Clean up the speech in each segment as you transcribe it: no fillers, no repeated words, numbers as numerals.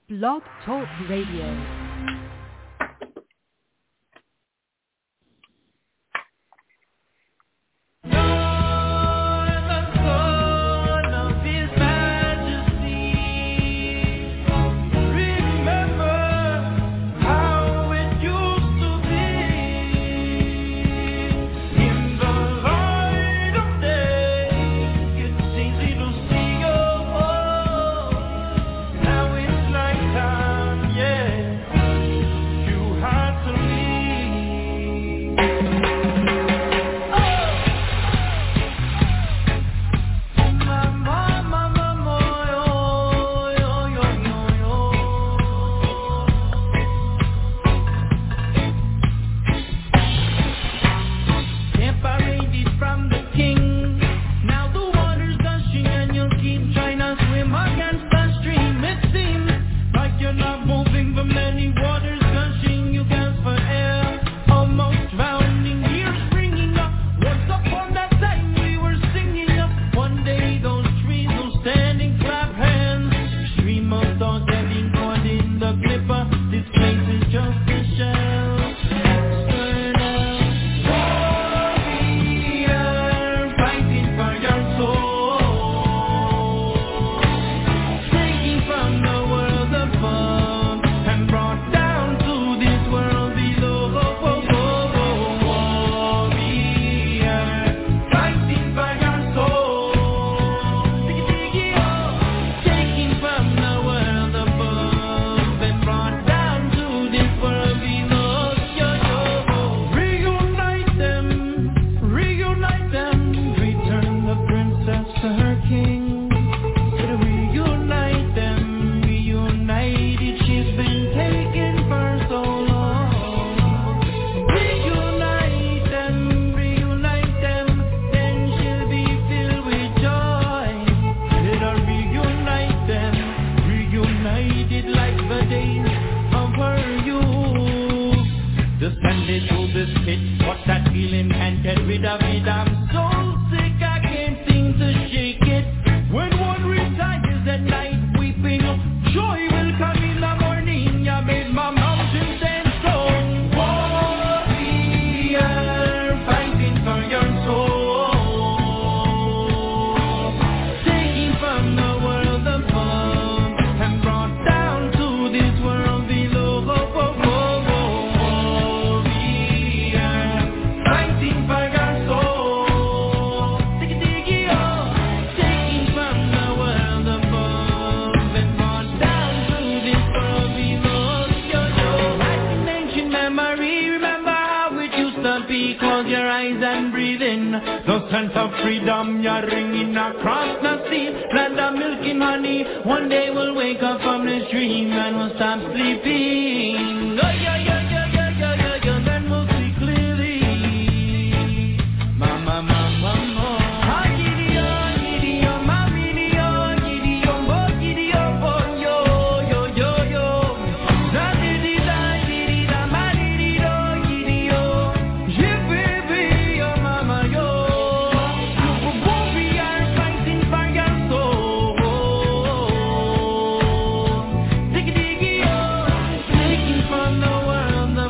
Blog Talk Radio. From the world,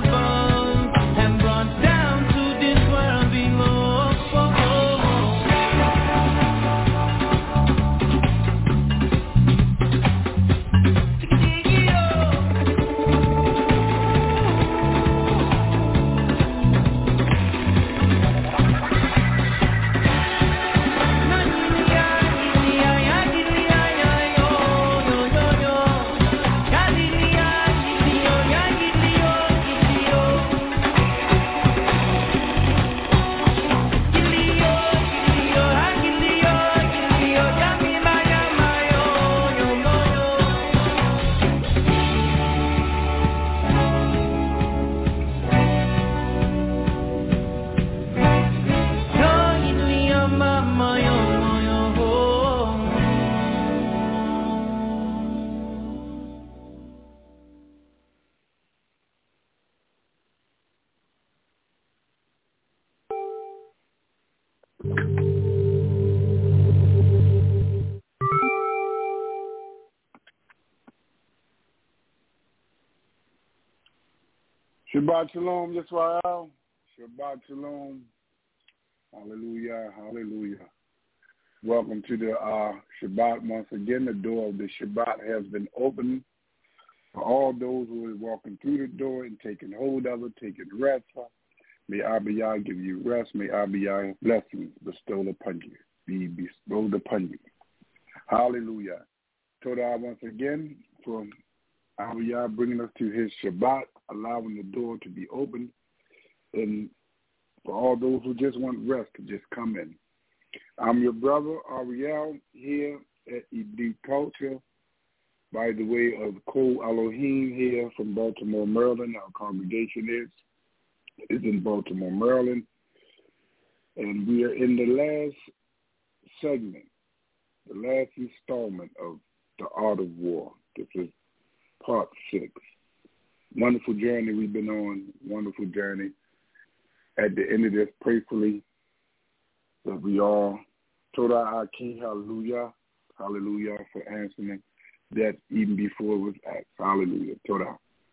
Shabbat Shalom, Yisrael. Shabbat Shalom. Hallelujah, hallelujah. Welcome to the Shabbat once again. The door of the Shabbat has been opened for all those who are walking through the door and taking hold of it, taking rest. May Abiyah give you rest. May Abiyah blessings bestowed upon you. Be bestowed upon you. Hallelujah. Todah once again for Abiyah bringing us to his Shabbat, allowing the door to be open, and for all those who just want rest to just come in. I'm your brother, Ariel, here at Edith Culture, by the way of Kol Elohim here from Baltimore, Maryland. Our congregation is in Baltimore, Maryland, and we are in the last segment, the last installment of The Art of War. This is part 6. Wonderful journey we've been on, wonderful journey. At the end of this, prayerfully, that we all, Todah Aki, hallelujah, hallelujah, for answering that even before it was asked. Hallelujah, Todah.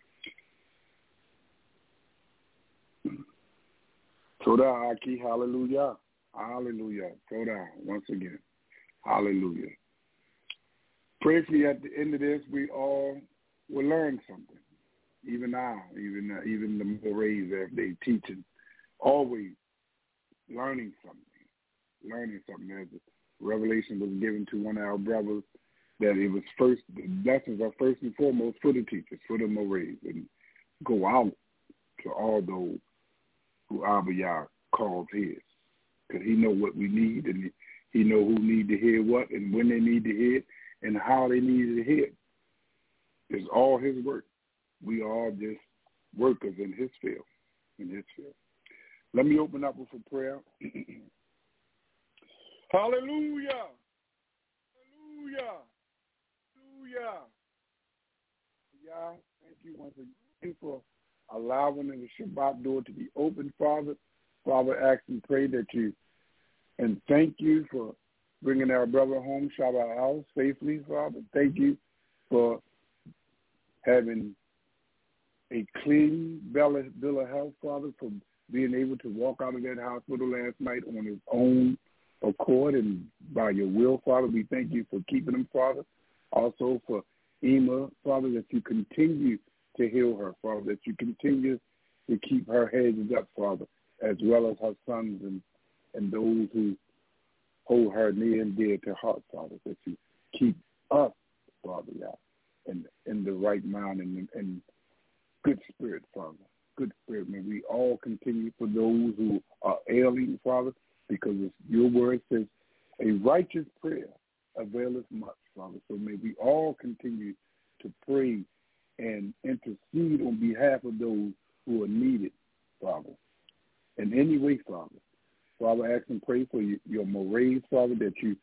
Todah Aki, hallelujah, hallelujah, Todah, once again, hallelujah. Prayerfully, at the end of this, we all will learn something. Even now, even the Morays, as they teaching, always learning something. As revelation was given to one of our brothers, that it was first, the lessons are first and foremost for the teachers, for the Morays, and go out to all those who Abiyah calls his. Because he know what we need, and he know who need to hear what, and when they need to hear it, and how they need to hear it. It's all his work. We are all just workers in his field. Let me open up with a prayer. Hallelujah. Hallelujah. Hallelujah. Yeah, thank you once again for allowing the Shabbat door to be open, Father. Father, ask and pray that you, and thank you for bringing our brother home, Shabbat House, safely, Father. Thank you for having a clean bill of health, Father, for being able to walk out of that hospital last night on his own accord and by your will, Father. We thank you for keeping him, Father. Also for Ema, Father, that you continue to heal her, Father, that you continue to keep her head up, Father, as well as her sons and those who hold her near and dear to heart, Father, that you keep us, Father, in the right mind and good spirit, Father. Good spirit. May we all continue for those who are ailing, Father, because your word says a righteous prayer availeth much, Father. So may we all continue to pray and intercede on behalf of those who are needed, Father. In any way, Father. Father, ask and pray for your Morays, Father, that you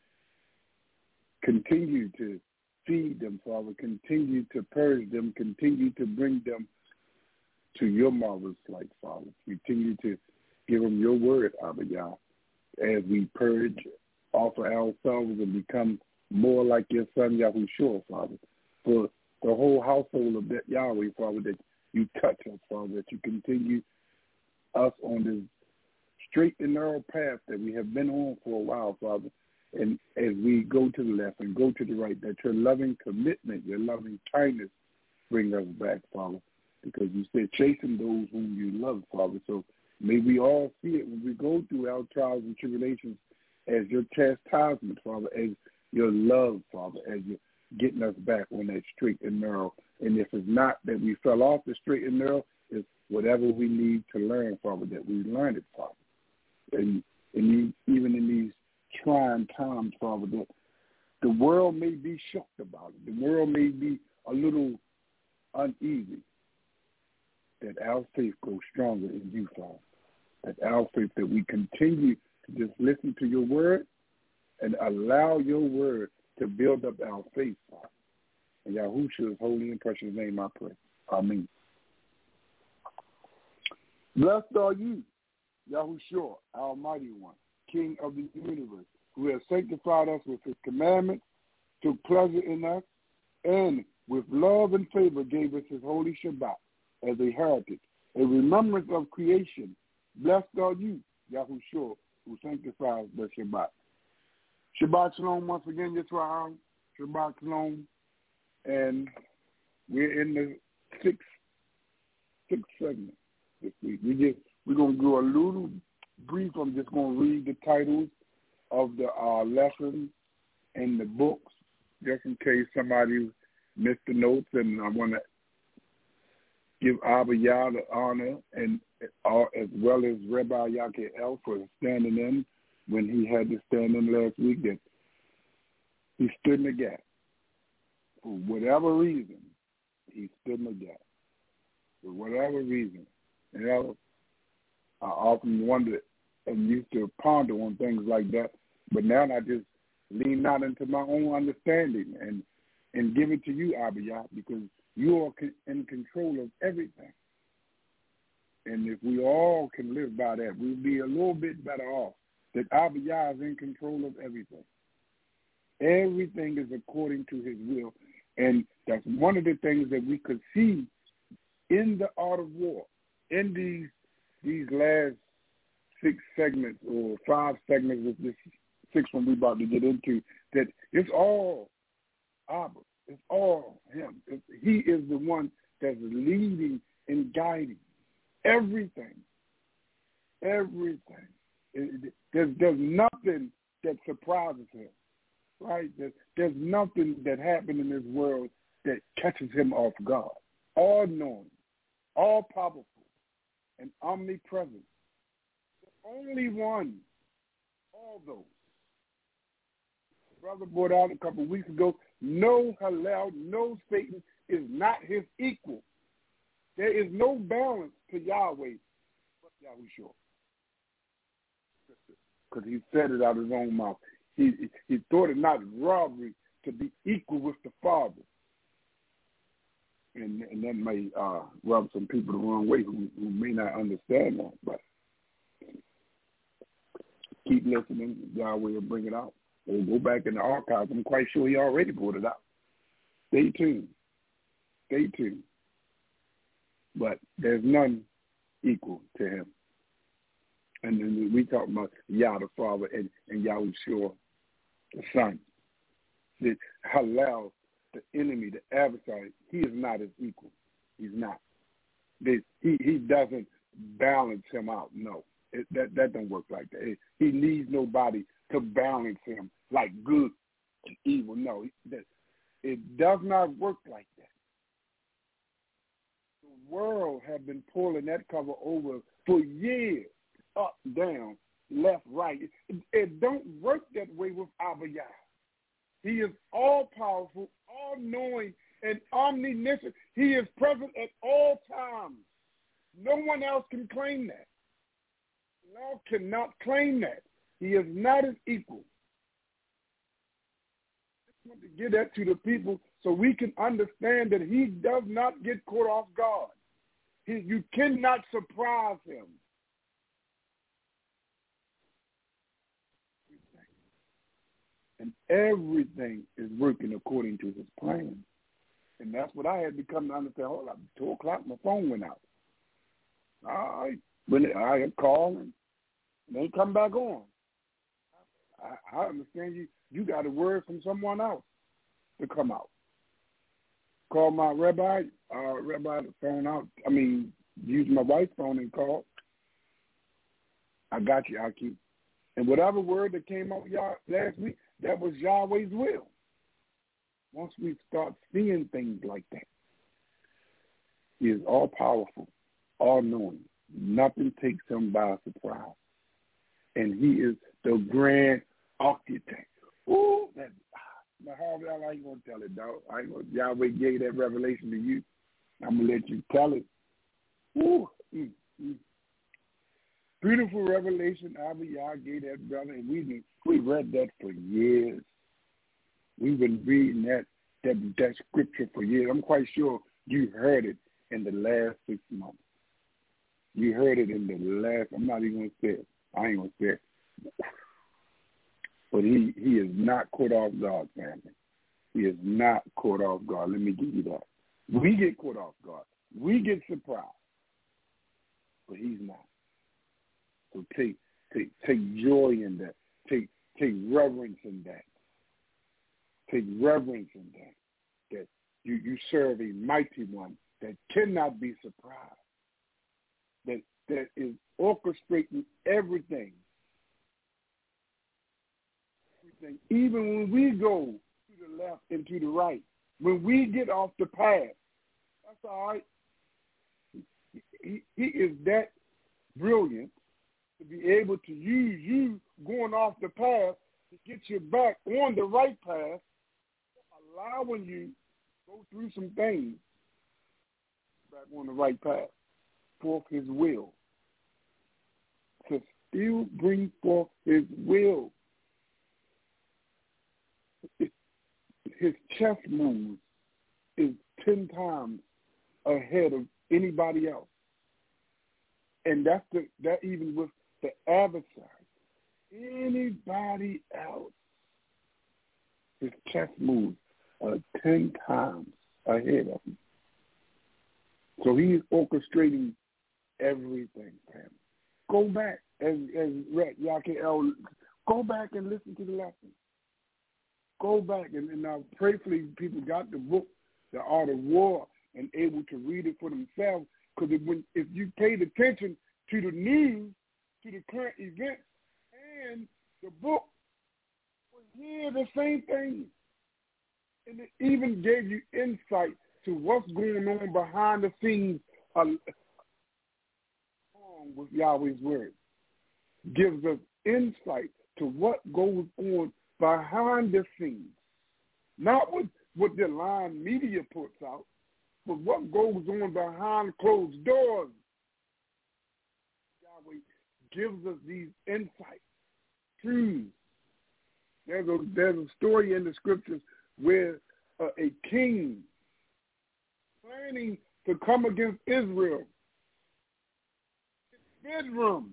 continue to feed them, Father, continue to purge them, continue to bring them to your marvelous light, Father. Continue to give them your word, Abiyah, as we purge, offer ourselves and become more like your son, Yahushua, Father. For the whole household of that Yahweh, Father, that you touch us, Father, that you continue us on this straight and narrow path that we have been on for a while, Father. And as we go to the left and go to the right, that your loving commitment, your loving kindness bring us back, Father. Because you said chasing those whom you love, Father. So may we all see it when we go through our trials and tribulations as your chastisement, Father, as your love, Father, as you're getting us back on that straight and narrow. And if it's not that we fell off the straight and narrow, it's whatever we need to learn, Father, that we learn it, Father. And even in these trying times, Father, that the world may be shocked about it. The world may be a little uneasy. That our faith grows stronger in you, Father. That our faith, that we continue to just listen to your word and allow your word to build up our faith, Father. In Yahushua's holy and precious name I pray. Amen. Blessed are you, Yahushua, our Almighty One, King of the universe, who has sanctified us with his commandments, took pleasure in us, and with love and favor gave us his holy Shabbat as a heritage, a remembrance of creation. Blessed are you, Yahushua, who sanctifies the Shabbat. Shabbat Shalom once again, Yisrael. Shabbat Shalom. And we're in the sixth segment this week. We're going to do a little brief. I'm just going to read the titles of the lessons in the books, just in case somebody missed the notes. And I want to give Abba Yah the honor, and as well as Rabbi Yakel for standing in when he had to stand in last week. That he stood in the gap. For whatever reason, he stood in the gap. For whatever reason. You know, I often wonder and used to ponder on things like that, but now I just lean out into my own understanding and give it to you, Abba Yah, because you are in control of everything. And if we all can live by that, we'll be a little bit better off, that Abba Yah is in control of everything. Everything is according to his will. And that's one of the things that we could see in the art of war, in these last 6 segments or 5 segments of this 6th one we're about to get into, that it's all Abba. It's all him. He is the one that's leading and guiding everything. Everything. There's nothing that surprises him, right? There's nothing that happened in this world that catches him off guard. All-knowing, all-powerful, and omnipresent. The only one, all those. Brother brought out a couple of weeks ago, no Hallel, no Satan is not his equal. There is no balance to Yahweh but Yahushua. Because he said it out of his own mouth. He thought it not robbery to be equal with the Father. And that may rub some people the wrong way who may not understand that. But keep listening. Yahweh will bring it out. Or go back in the archives. I'm quite sure he already brought it out. Stay tuned. Stay tuned. But there's none equal to him. And then we talk about Yah the Father and Yahushua the Son. The Hallel, the enemy, the adversary, he is not his equal. He's not. He doesn't balance him out. No, that don't work like that. He needs nobody to balance him like good and evil. No, it does not work like that. The world have been pulling that cover over for years, up, down, left, right. It don't work that way with Abba Yah. He is all-powerful, all-knowing, and omniscient. He is present at all times. No one else can claim that. Law cannot claim that. He is not his equal. I just want to give that to the people so we can understand that he does not get caught off guard. You cannot surprise him. And everything is working according to his plan. And that's what I had to come to understand. Hold up, 2 o'clock, my phone went out. All right. When I called and they come back on. I understand you got a word from someone else to come out. Call my rabbi the phone out. Use my wife's phone and call. I got you, Aki. And whatever word that came out last week, that was Yahweh's will. Once we start seeing things like that, he is all-powerful, all-knowing. Nothing takes him by surprise. And he is the grand architect. Ooh, Harvey, I ain't going to tell it, dog. Yahweh gave that revelation to you. I'm going to let you tell it. Ooh, Beautiful revelation Abba Yah gave that brother, and we read that for years. We've been reading that scripture for years. I'm quite sure you heard it in the last 6 months. You heard it in the last, I'm not even going to say it. I ain't going to say it. But he is not caught off guard, family. He is not caught off guard. Let me give you that. We get caught off guard. We get surprised. but he's not. So take joy in that. Take reverence in that. Take reverence in that. That you serve a mighty one that cannot be surprised. That is orchestrating everything. Even when we go to the left and to the right, when we get off the path, that's all right. He is that brilliant to be able to use you going off the path to get you back on the right path, allowing you to go through some things back on the right path, forth his will, to still bring forth his will. His chess moves is 10 times ahead of anybody else. And that even with the adversary. Anybody else, his chess moves are 10 times ahead of him. So he's orchestrating everything, fam. Go back, as Yakel, go back and listen to the lesson. Go back and now prayerfully people got the book, The Art of War, and able to read it for themselves. Because if you paid attention to the news, to the current events, and the book, will hear the same thing. And it even gave you insight to what's going on behind the scenes along with Yahweh's word. Gives us insight to what goes on behind the scenes. Not what the line media puts out, but what goes on behind closed doors. Yahweh gives us these insights, truths. There's a story in the scriptures where a king planning to come against Israel, his bedroom,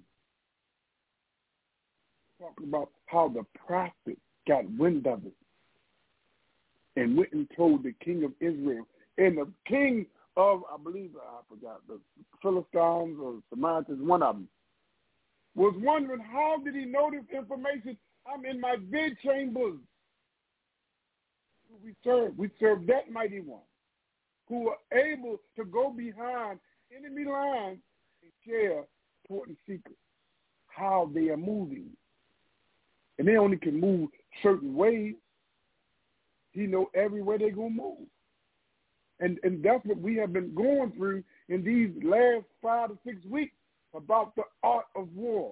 talking about how the prophet got wind of it and went and told the king of Israel. And the king of, I forgot, the Philistines or Samaritans, one of them, was wondering, how did he know this information? I'm in my bed chambers. Who we serve? We serve that mighty one who are able to go behind enemy lines and share important secrets, how they are moving. And they only can move certain ways. He know every way they're going to move. And that's what we have been going through in these last 5 to 6 weeks about the art of war.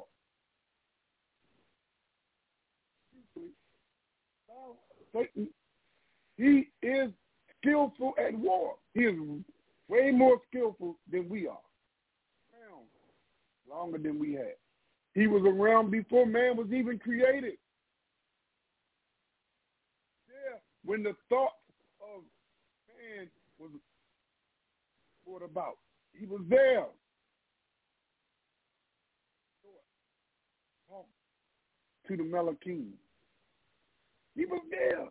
Satan, he is skillful at war. He is way more skillful than we are. Longer than we have. He was around before man was even created. Yeah, when the thoughts of man was brought about, he was there. Talk to the Malakim. He was there.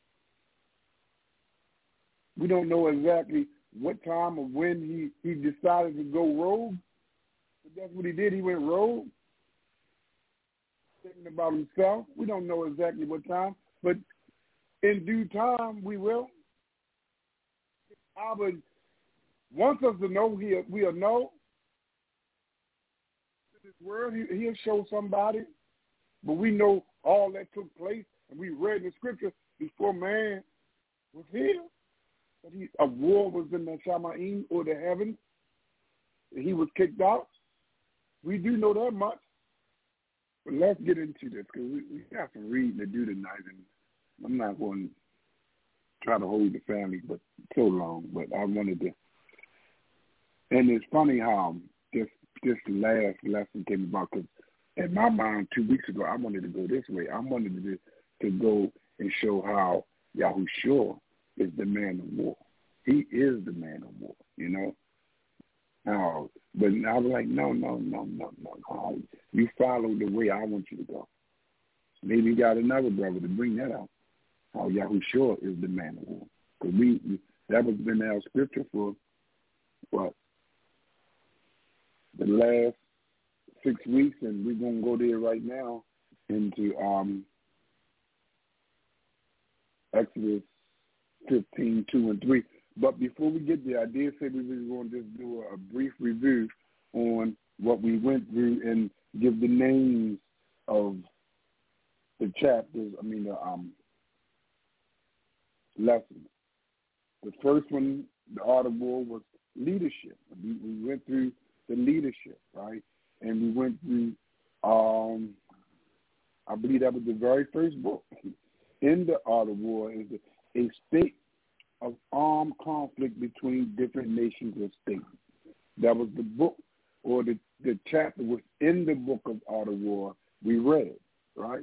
We don't know exactly what time or when he decided to go rogue, but that's what he did. He went rogue, thinking about himself. We don't know exactly what time, but in due time we will. Abba wants us to know, we'll know. In this world, he'll show somebody, but we know all that took place, and we read in the scripture before man was here. That a war was in the Shamaim, or the heavens. He was kicked out. We do know that much. But let's get into this, because we got some reading to do tonight, and I'm not going to try to hold the family but so long. But I wanted to, and it's funny how this last lesson came about, because in my mind 2 weeks ago, I wanted to go this way. I wanted to go and show how Yahushua is the man of war. He is the man of war, you know. But I was like, no. You follow the way I want you to go. Maybe you got another brother to bring that out. How Yahushua is the man of war. Because that was been our scripture for, what, the last 6 weeks, and we're going to go there right now into Exodus 15, 2 and 3. But before we get there, I did say we were going to just do a brief review on what we went through and give the names of the chapters, the lessons. The first one, the art of war, was leadership. We went through the leadership, right? And we went through, I believe that was the very first book. In the art of war is a state of armed conflict between different nations or states. That was the book, or the chapter was in the book of art of war we read, right?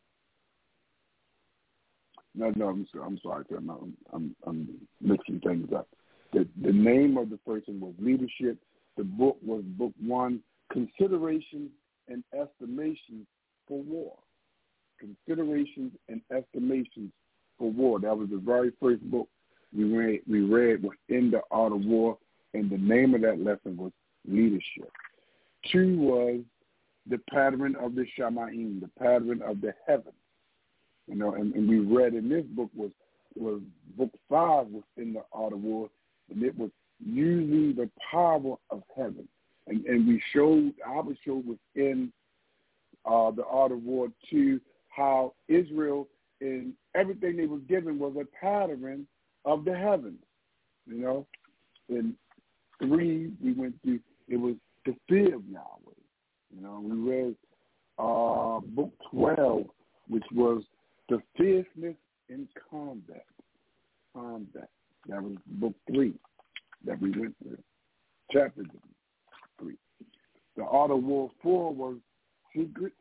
No, I'm sorry, I'm mixing things up. The name of the first one was leadership. The book was book 1, considerations and estimations for war. Considerations and estimations for war. That was the very first book we read was in the art of war, and the name of that lesson was leadership. 2 was the pattern of the Shamayim, the pattern of the heavens. And we read in this book was book 5 was in the art of war, and it was using the power of heaven. And we showed, I was showed within the art of war 2 how Israel and everything they were given was a pattern of the heavens. In 3 we went through, it was the fear of Yahweh. We read book 12, which was the fierceness in combat. That was book 3 that we went through. Chapter 3. The art of war 4 was secret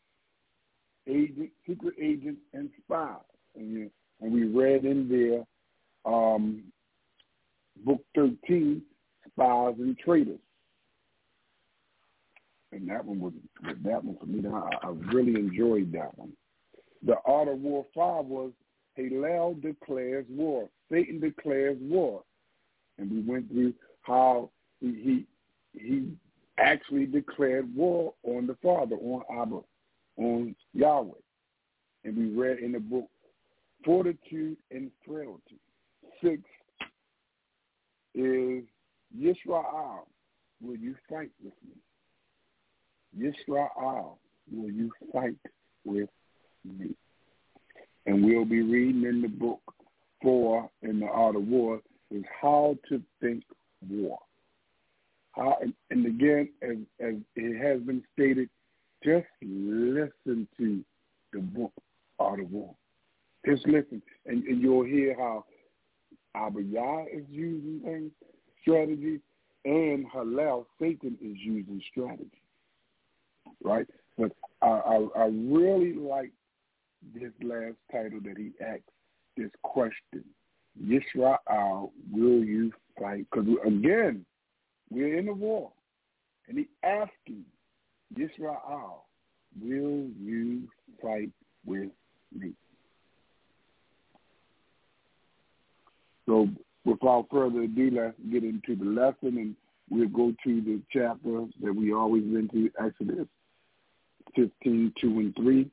agents, and spies. And we read in there book 13, spies and traitors. And that one for me, I really enjoyed that one. The art of war 5 was Hillel declares war. Satan declares war. And we went through how he actually declared war on the Father, on Abba, on Yahweh. And we read in the book Fortitude and Frailty. 6 is Yisrael, will you fight with me? Yisrael, will you fight with me? And we'll be reading in the book 4 in the art of war is how to think war. And again, as it has been stated, just listen to the book art of war. Just listen, and you'll hear how Abba Yah is using things, strategies, and Hillel, Satan, is using strategy. Right? But I really like this last title that he asked, this question, Yisrael, will you fight? Because, again, we're in a war. And he asking, Yisrael, will you fight with me? So without further ado, let's get into the lesson, and we'll go to the chapter that we always went to, Exodus 15, 2 and 3.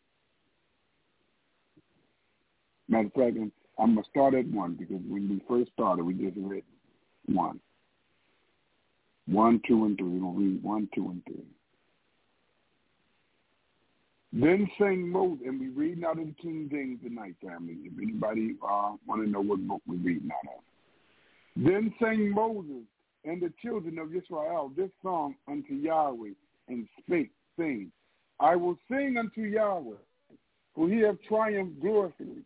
Matter of fact, I'm going to start at 1 because when we first started, we just read 1. 1, 2, and 3. We're going to read 1, 2, and 3. Then sang Moses, and we reading out of the King James tonight, family, if anybody want to know what book we're reading out of. Then sang Moses and the children of Israel this song unto Yahweh, and spake, saying, I will sing unto Yahweh, for he hath triumphed gloriously.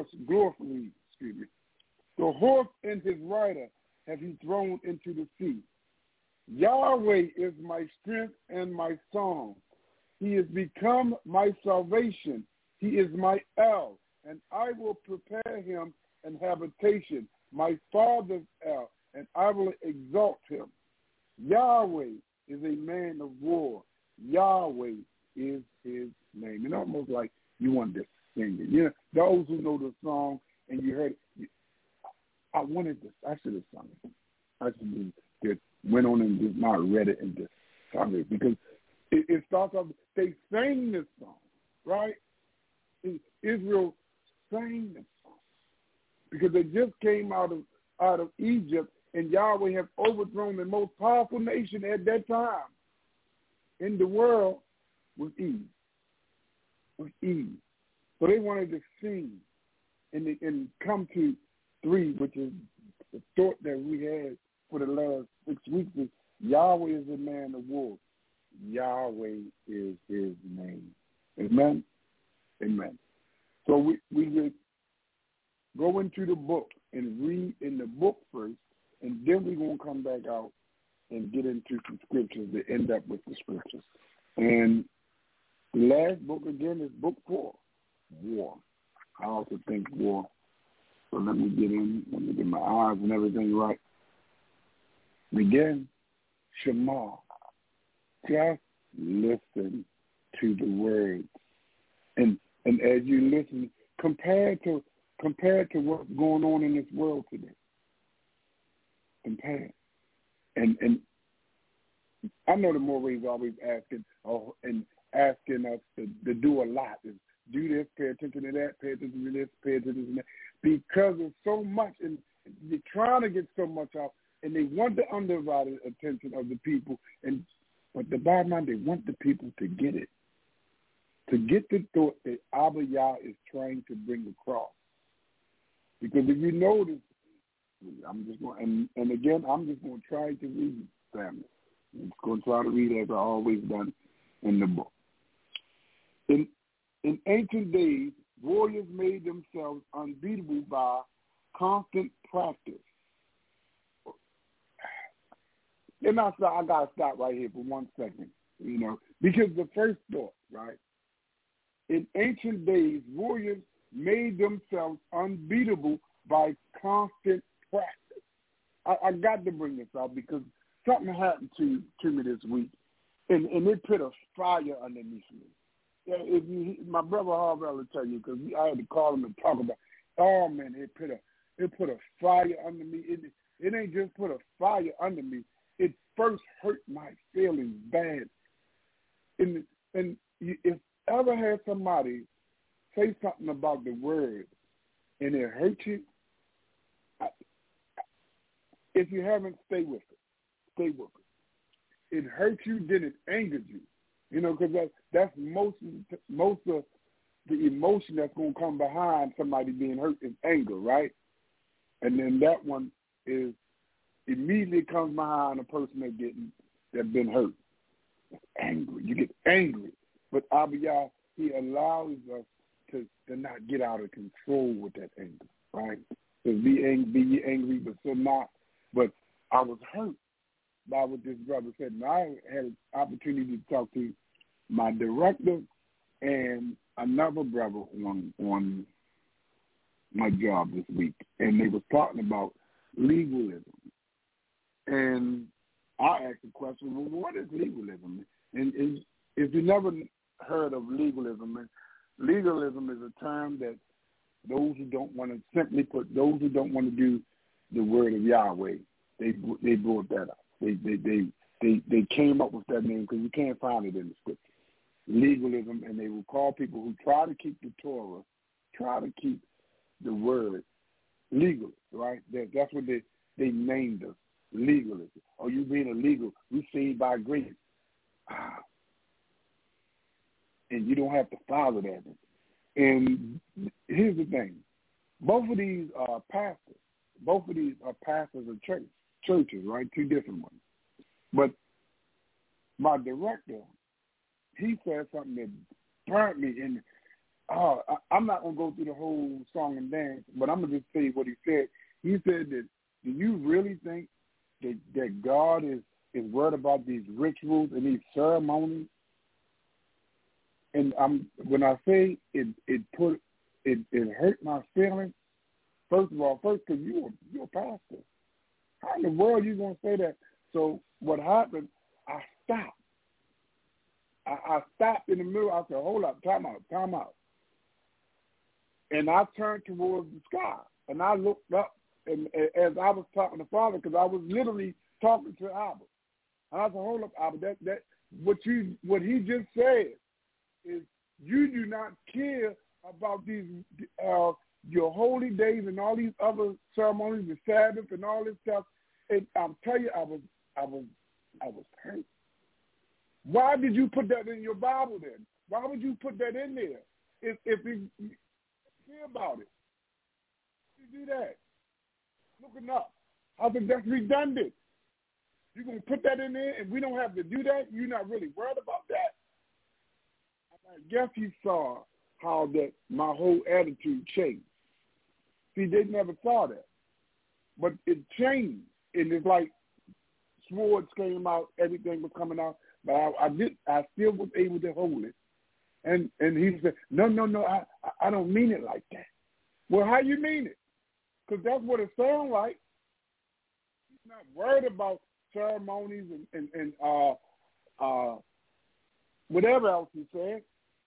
The horse and his rider have he thrown into the sea. Yahweh is my strength and my song. He is become my salvation. He is my El, and I will prepare him an habitation, my father's El, and I will exalt him. Yahweh is a man of war. Yahweh is his name. It's almost like you want to sing it. You know, those who know the song and you heard it, I wanted this. I should have sung it. I should have just went on and just not read it and just sung word, because it starts off, they sang this song, right? Israel sang this song because they just came out of Egypt, and Yahweh have overthrown the most powerful nation at that time in the world was Eve. So they wanted to sing and come to 3, which is the thought that we had for the last 6 weeks, is Yahweh is a man of war. Yahweh is his name. Amen? Amen. So we would go into the book and read in the book first, and then we're going to come back out and get into some scriptures to end up with the scriptures. And the last book, again, is book 4, War. I also think war. So let me get my eyes and everything right. Again, Shema. Just listen to the words. And as you listen, compare to what's going on in this world today. Compare. And I know the Moray's always asking us to do a lot. Do this, pay attention to that, pay attention to this, pay attention to that. Because there's so much, and they're trying to get so much out, and they want the undivided attention of the people. But the bottom line, they want the people to get it. To get the thought that Abba Yah is trying to bring across. Because if you notice, I'm just going to try to read, family. I'm just going to try to read as I always done in the book. In ancient days, warriors made themselves unbeatable by constant practice. And I got to stop right here for 1 second, because the first thought, right? In ancient days, warriors made themselves unbeatable by constant practice. I got to bring this up because something happened to me this week, and it put a fire underneath me. My brother Harvey will tell you, because I had to call him and talk about, oh man, it put a fire under me. It ain't just put a fire under me. It first hurt my feelings bad. And if ever had somebody say something about the word and it hurt you, if you haven't, stay with it. Stay with it. It hurt you, then it angered you. Because that's most of the emotion that's going to come behind somebody being hurt is anger, right? And then that one is immediately comes behind a person that's been hurt. It's angry. You get angry. But Abba Yah, he allows us to not get out of control with that anger, right? So be angry, but still not. But I was hurt by what this brother said. And I had an opportunity to talk to my director and another brother on my job this week, and they were talking about legalism. And I asked the question, well, what is legalism? And if you never heard of legalism, legalism is a term that those who don't want to, simply put, those who don't want to do the word of Yahweh, they brought that up. They came up with that name because you can't find it in the scripture. Legalism, and they will call people who try to keep the Torah, try to keep the word legal, right? That's what they named us, legalism. Oh, you being illegal, we saved by grace. And you don't have to follow that. And here's the thing. Both of these are pastors. Both of these are pastors of churches, right? Two different ones. But my director, he said something that burnt me. And I'm not going to go through the whole song and dance, but I'm going to just tell you what he said. He said that, do you really think that God is worried about these rituals and these ceremonies? And when I say it hurt my feelings, first because you're a pastor. How in the world are you going to say that? So what happened, I stopped. I stopped in the middle. I said, hold up, time out. And I turned towards the sky, and I looked up, and as I was talking to Father, because I was literally talking to Abba. And I said, hold up, Abba, what he just said is you do not care about these your holy days and all these other ceremonies, the Sabbath and all this stuff. And I'm telling you, I was hurt. Why did you put that in your Bible then? Why would you put that in there if you care about it? You do that. Looking up. I think that's redundant. You're going to put that in there and we don't have to do that? You're not really worried about that? I guess he saw how that my whole attitude changed. See, they never saw that. But it changed. And it's like swords came out, everything was coming out, but I still was able to hold it. And he said, no, I don't mean it like that. Well, how you mean it? Because that's what it sounds like. He's not worried about ceremonies and whatever else he said.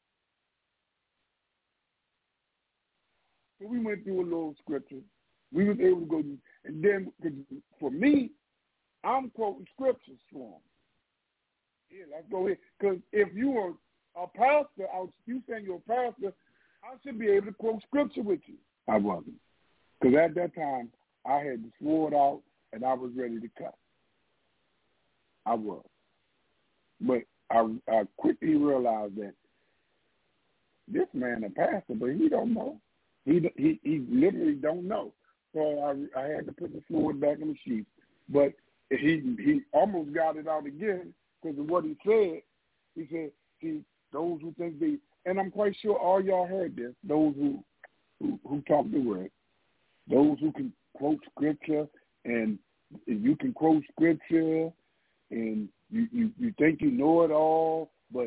So we went through a little scripture. We was able to go, and then for me, I'm quoting scriptures for him. Yeah, let's go ahead. Because if you were a pastor, you saying you're a pastor, I should be able to quote scripture with you. I wasn't. Because at that time, I had the sword out, and I was ready to cut. I was. But I quickly realized that this man a pastor, but he don't know. He literally don't know. So I had to put the sword back in the sheath. But he almost got it out again because of what he said. He said, see, those who think they, and I'm quite sure all y'all heard this, those who talk the word, those who can quote scripture, and you can quote scripture, and you think you know it all, but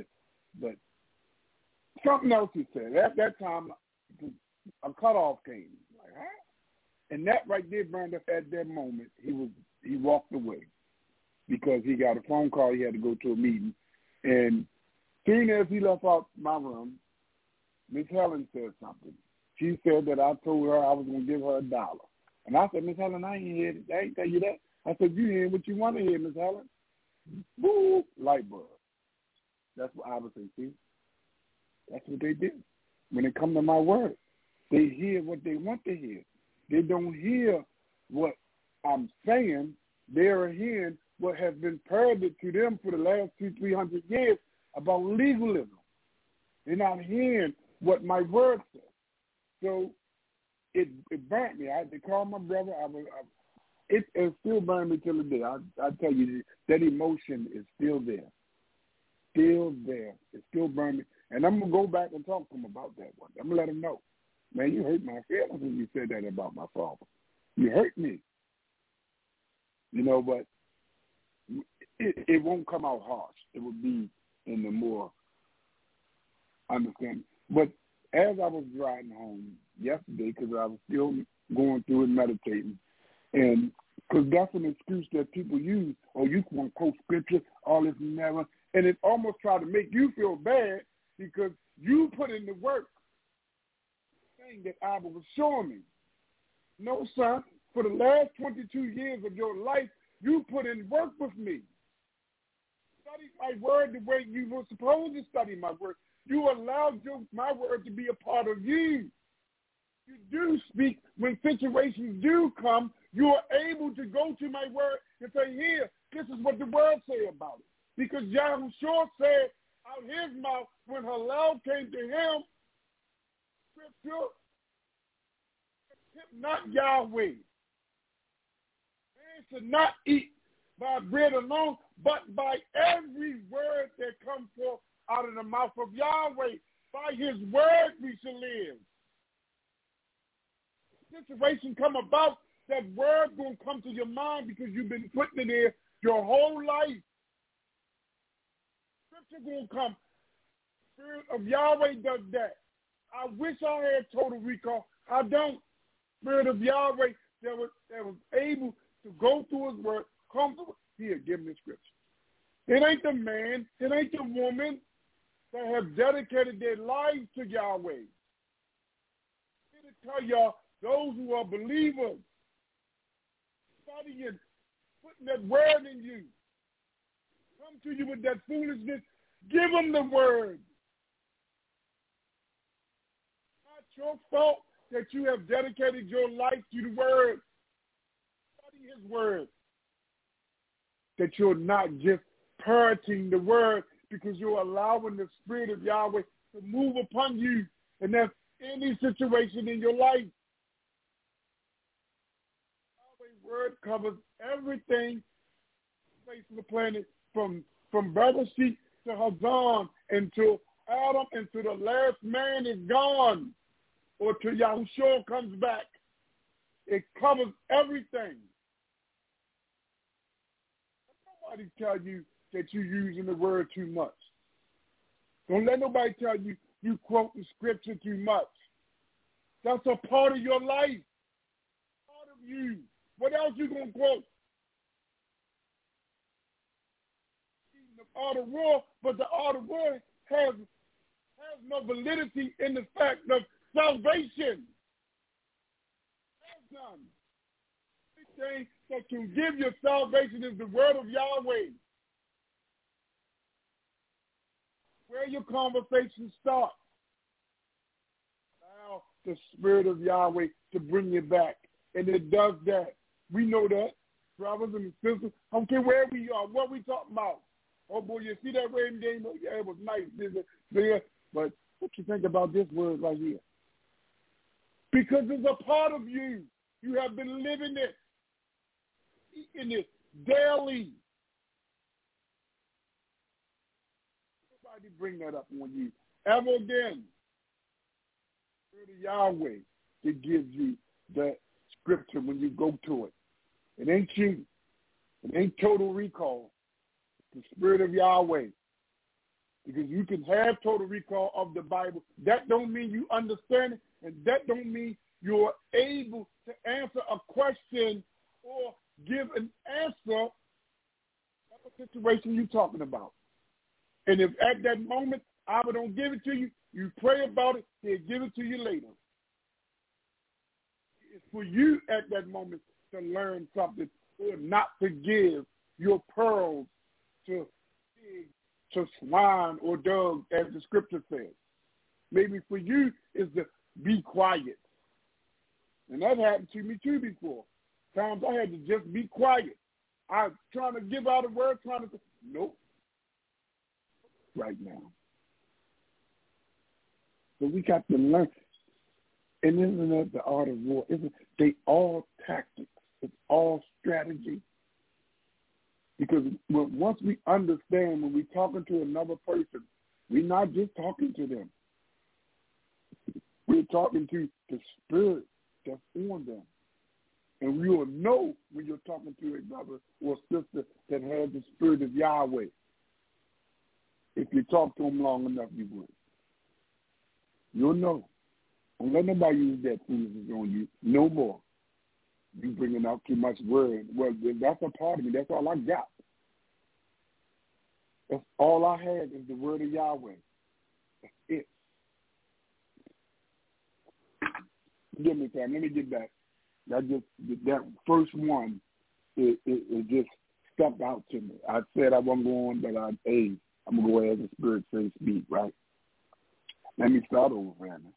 something else he said. At that time, a cutoff came. Like, huh? And that right there, Brandon, at that moment, he walked away because he got a phone call. He had to go to a meeting. And soon as he left out my room, Miss Helen said something. She said that I told her I was going to give her $1. And I said, Miss Helen, I ain't tell you that. I said, you hear what you want to hear, Miss Helen. Boo, light bulb. That's what I would say, see? That's what they do. When it comes to my word, they hear what they want to hear. They don't hear what I'm saying. They're hearing what has been parroted to them for the last 200-300 years about legalism. They're not hearing what my word says. So it burnt me. I had to call my brother. It still burns me till the day. I tell you, that emotion is still there. Still there. It still burns me. And I'm going to go back and talk to him about that one. I'm going to let him know. Man, you hurt my feelings when you said that about my father. You hurt me. You know, but it won't come out harsh. It will be in the more understanding. But as I was driving home yesterday, because I was still going through and meditating, and because that's an excuse that people use, you want to quote scripture, all this and that, and it almost try to make you feel bad because you put in the work. Thing that Abba was showing me. No, son, for the last 22 years of your life, you put in work with me. Study my word the way you were supposed to study my word. You allowed my word to be a part of you. You do speak when situations do come. You are able to go to my word and say, here, this is what the word say about it. Because Yahushua said out his mouth when Hallel came to him, scripture, not Yahweh. Man should not eat by bread alone, but by every word that comes forth out of the mouth of Yahweh. By his word we shall live. Situation come about, that word going to come to your mind because you've been putting it there your whole life. Scripture going to come. Spirit of Yahweh does that. I wish I had total recall. I don't. Spirit of Yahweh that was able to go through his word, come through. Here, give me the scripture. It ain't the man, it ain't the woman that have dedicated their lives to Yahweh. I'm here to tell y'all, those who are believers, studying, putting that word in you, come to you with that foolishness, give them the word. It's not your fault that you have dedicated your life to the word. Study his word. That you're not just parroting the word because you're allowing the Spirit of Yahweh to move upon you. And that's any situation in your life. Yahweh's word covers everything face of the planet from Bereshit to Hazan until Adam, until the last man is gone or till Yahushua comes back. It covers everything. Nobody tell you that you're using the word too much. Don't let nobody tell you you quote the scripture too much. That's a part of your life, part of you. What else you gonna quote? The art of war, but the art of war has no validity in the fact of salvation. Has none. The thing that can give you salvation is the word of Yahweh. Where your conversation starts. Allow the Spirit of Yahweh to bring you back. And it does that. We know that. Brothers and sisters, I don't care where we are, what we talking about. Oh, boy, you see that rain game? Oh, yeah, it was nice. There. But what you think about this word right here? Because it's a part of you. You have been living it, eating it daily. Nobody bring that up on you ever again. It's Yahweh that gives you that scripture when you go to it. It ain't you. It ain't total recall. It's the Spirit of Yahweh. Because you can have total recall of the Bible. That don't mean you understand it, and that don't mean you're able to answer a question or give an answer of a situation you're talking about. And if at that moment Abba don't give it to you, you pray about it, he'll give it to you later. It's for you at that moment to learn something or not to give your pearls to pigs, to swine or dogs, as the scripture says. Maybe for you is to be quiet. And that happened to me too before. Times I had to just be quiet. I trying to give out a word, nope. Right now. So we got to learn. And isn't that the art of war? They all tactics. It's all strategy. Because once we understand when we're talking to another person, we're not just talking to them. We're talking to the Spirit that's on them. And we will know when you're talking to a brother or sister that has the Spirit of Yahweh. If you talk to them long enough, you would. You'll know. Don't let nobody use that foolishness on you no more. You bringing out too much word. Well, that's a part of me. That's all I got. That's all I had is the word of Yahweh. That's it. Give me time. Let me get back. That first one, it just stuck out to me. I said I wasn't going, but I'm going to go ahead and Spirit says speak, right? Let me start over, Brandon.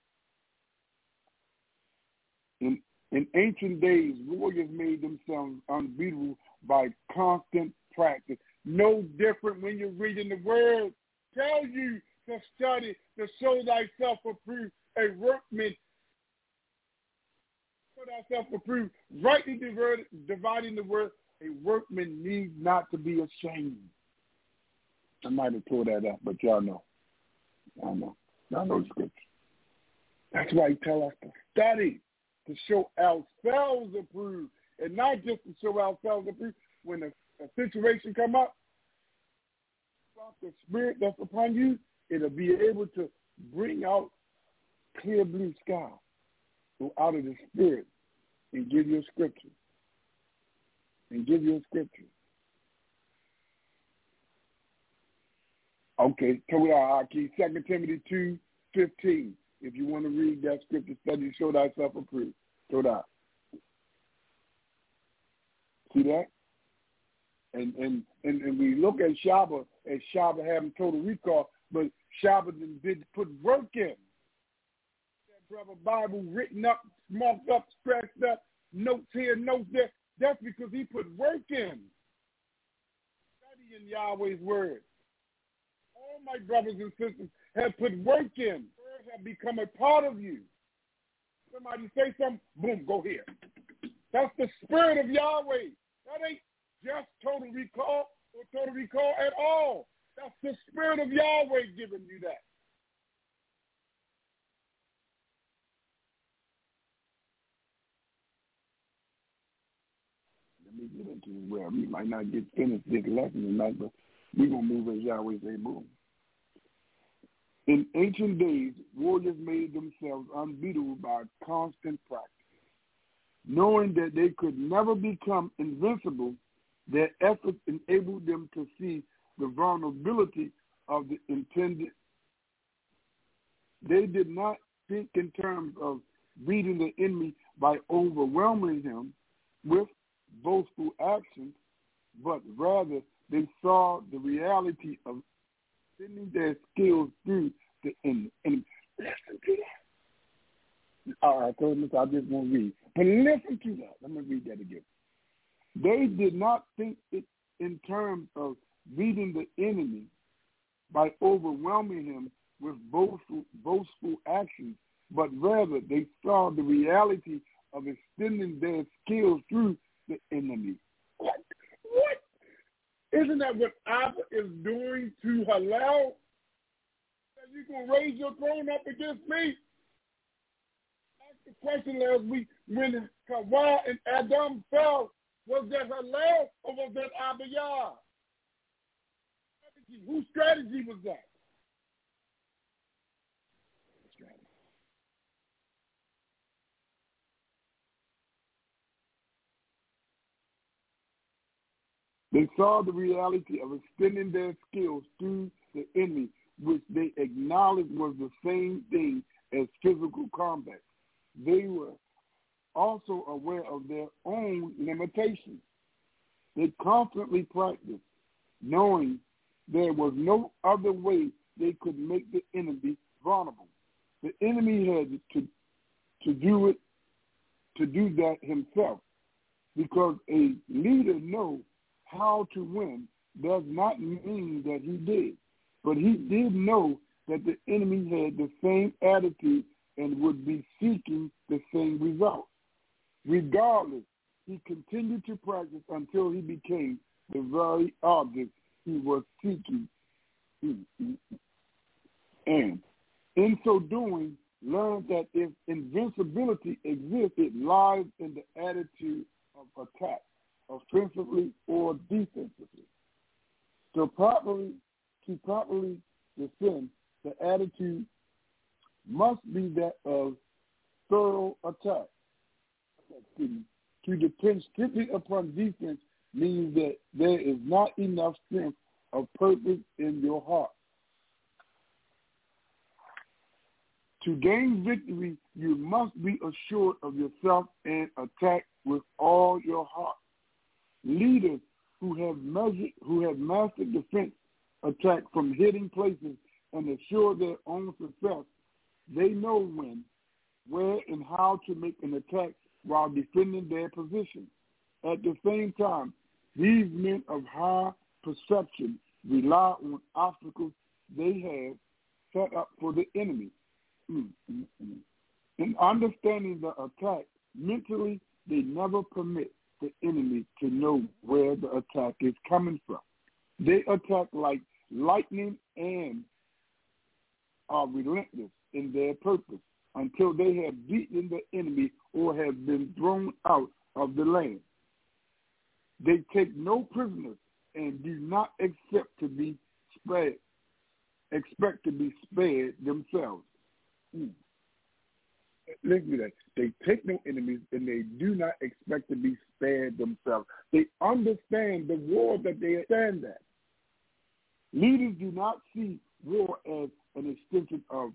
In ancient days, warriors made themselves unbeatable by constant practice. No different when you're reading the word. Tell you to study, to show thyself approved, a workman. Show thyself approved, rightly dividing the word. A workman needs not to be ashamed. I might have pulled that up, but y'all know. Y'all know the scripture. That's why he tells us to study, to show ourselves approved, and not just to show ourselves approved. When a situation come up, the Spirit that's upon you, it'll be able to bring out clear blue sky. Go out of the Spirit and give you a scripture. Okay, Torah, 2 Timothy 2:15. If you want to read that scripture, study, show thyself approved. Torah. See that? And we look at Shaba as Shaba having total recall, but Shaba did put work in. That brother Bible written up, marked up, scratched up, notes here, notes there. That's because he put work in. Studying Yahweh's word. All my brothers and sisters have put work in. Words have become a part of you. Somebody say something, boom, go here. That's the spirit of Yahweh. That ain't just total recall or total recall at all. That's the spirit of Yahweh giving you that. Let me get into it. Well, we might not get finished this lesson tonight, but we're going to move as Yahweh say move. In ancient days, warriors made themselves unbeatable by constant practice. Knowing that they could never become invincible, their efforts enabled them to see the vulnerability of the intended. They did not think in terms of beating the enemy by overwhelming him with boastful actions, but rather they saw the reality of sending their skills through the enemy. Listen to that. All right, so I just want to read. But listen to that. Let me read that again. They did not think it in terms of beating the enemy by overwhelming him with boastful actions, but rather they saw the reality of extending their skills through the enemy. What? Isn't that what Abba is doing to Hallel? That you can raise your throne up against me? That's the question last week. When Hawa and Adam fell, was that Hallel or was that Abba Yah? Whose strategy was that? They saw the reality of extending their skills through the enemy, which they acknowledged was the same thing as physical combat. They were also aware of their own limitations. They constantly practiced, knowing there was no other way they could make the enemy vulnerable. The enemy had to do that himself, because a leader knows how to win does not mean that he did. But he did know that the enemy had the same attitude and would be seeking the same results. Regardless, he continued to practice until he became the very object he was seeking. And in so doing, learned that if invincibility exists, it lies in the attitude of attack, offensively or defensively. To properly defend, the attitude must be that of thorough attack. To depend strictly upon defense means that there is not enough strength of purpose in your heart. To gain victory, you must be assured of yourself and attack with all your heart. Leaders who have mastered defense, attack from hidden places, and assure their own success, they know when, where, and how to make an attack while defending their position. At the same time, these men of high perception rely on obstacles they have set up for the enemy. In understanding the attack, mentally, they never permit the enemy to know where the attack is coming from. They attack like lightning and are relentless in their purpose until they have beaten the enemy or have been thrown out of the land. They take no prisoners and do not expect to be spared themselves. Listen to that. They take no enemies and they do not expect to be spared themselves. They understand the war that they stand at. Leaders do not see war as an extension of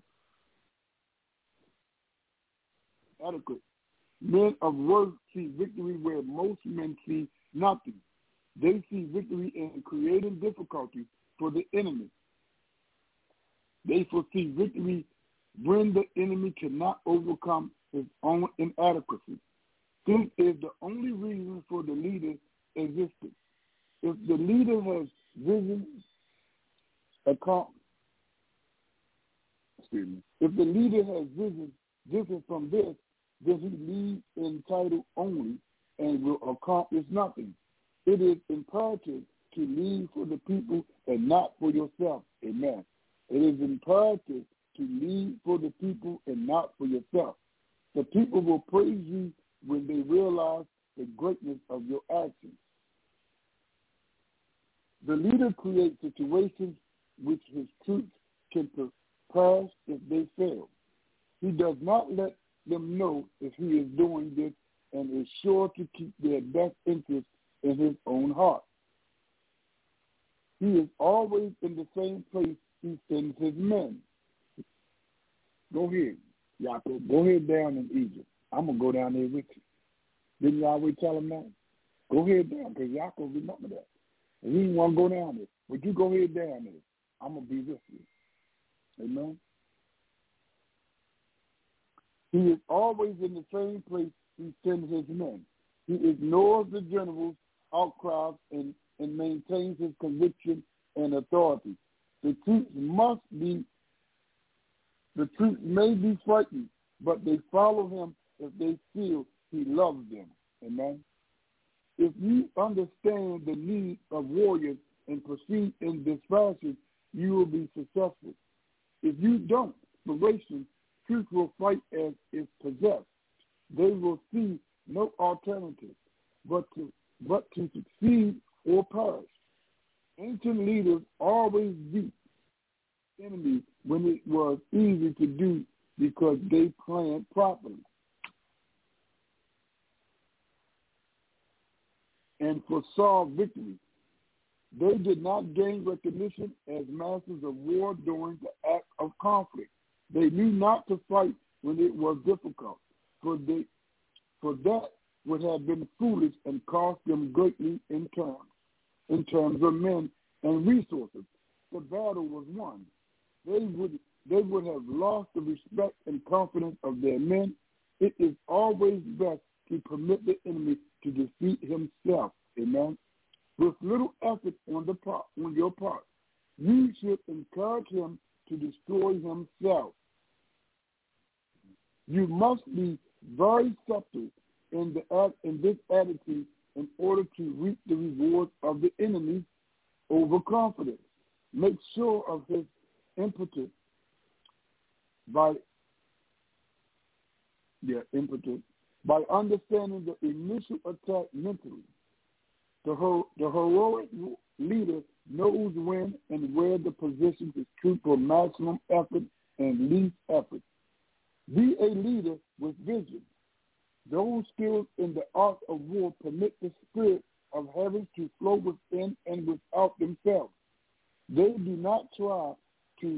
adequate. Men of worth see victory where most men see nothing. They see victory in creating difficulties for the enemy. They foresee victory when the enemy cannot overcome his own inadequacy. This is the only reason for the leader's existence. If the leader has vision, if the leader has vision different from this, then he leads in title only and will accomplish nothing. It is imperative to lead for the people and not for yourself. Amen. It is imperative to lead for the people and not for yourself. The people will praise you when they realize the greatness of your actions. The leader creates situations which his troops can pass if they fail. He does not let them know if he is doing this and is sure to keep their best interest in his own heart. He is always in the same place he sends his men. Go ahead, Yaakov. Go ahead down in Egypt. I'm going to go down there with you. Didn't Yahweh tell him that? Go ahead down, because Yaakov remember that. And he didn't want to go down there. But you go ahead down there. I'm going to be with you. Amen? He is always in the same place he sends his men. He ignores the generals' outcries and maintains his conviction and authority. The troops may be frightened, but they follow him if they feel he loves them. Amen. If you understand the need of warriors and proceed in this fashion, you will be successful. If you don't, troops will fight as if possessed. They will see no alternative but to succeed or perish. Ancient leaders always beat enemies when it was easy to do because they planned properly and foresaw victory. They did not gain recognition as masters of war during the act of conflict. They knew not to fight when it was difficult, for that would have been foolish and cost them greatly in terms of men and resources. The battle was won. They would have lost the respect and confidence of their men. It is always best to permit the enemy to defeat himself. Amen. With little effort on your part, you should encourage him to destroy himself. You must be very subtle in this attitude in order to reap the rewards of the enemy's overconfidence. Make sure of his impetus by understanding the initial attack mentally. The heroic leader knows when and where the position is true for maximum effort and least effort. Be a leader with vision. Those skills in the art of war permit the spirit of heaven to flow within and without themselves. They do not try to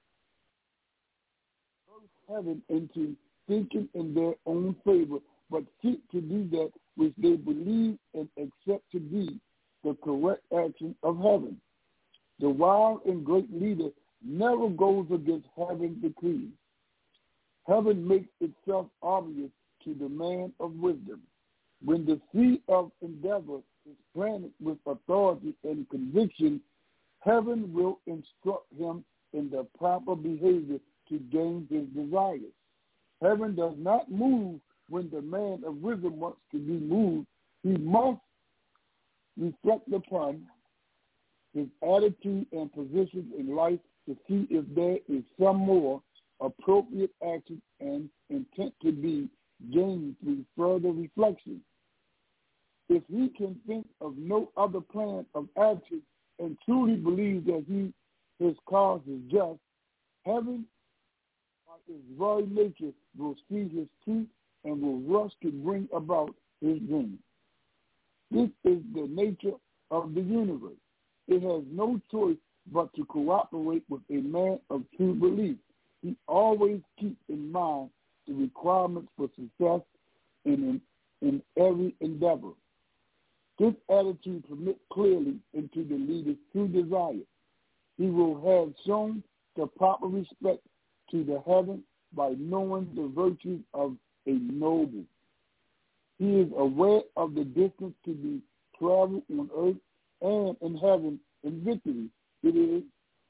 force heaven into thinking in their own favor, but seek to do that which they believe and accept to be the correct action of heaven. The wise and great leader never goes against heaven's decrees. Heaven makes itself obvious to the man of wisdom. When the seed of endeavor is planted with authority and conviction, heaven will instruct him in the proper behavior to gain his desires. Heaven does not move when the man of wisdom wants to be moved. He must reflect upon his attitude and position in life to see if there is some more appropriate action and intent to be gained through further reflection. If he can think of no other plan of action and truly believes that his cause is just, heaven, by its very nature, will see his truth and will rush to bring about his dream. This is the nature of the universe. It has no choice but to cooperate with a man of true belief. He always keeps in mind the requirements for success in every endeavor. This attitude permits clearly into the leader's true desire. He will have shown the proper respect to the heaven by knowing the virtues of a noble. He is aware of the distance to be traveled on earth and in heaven in victory. It is,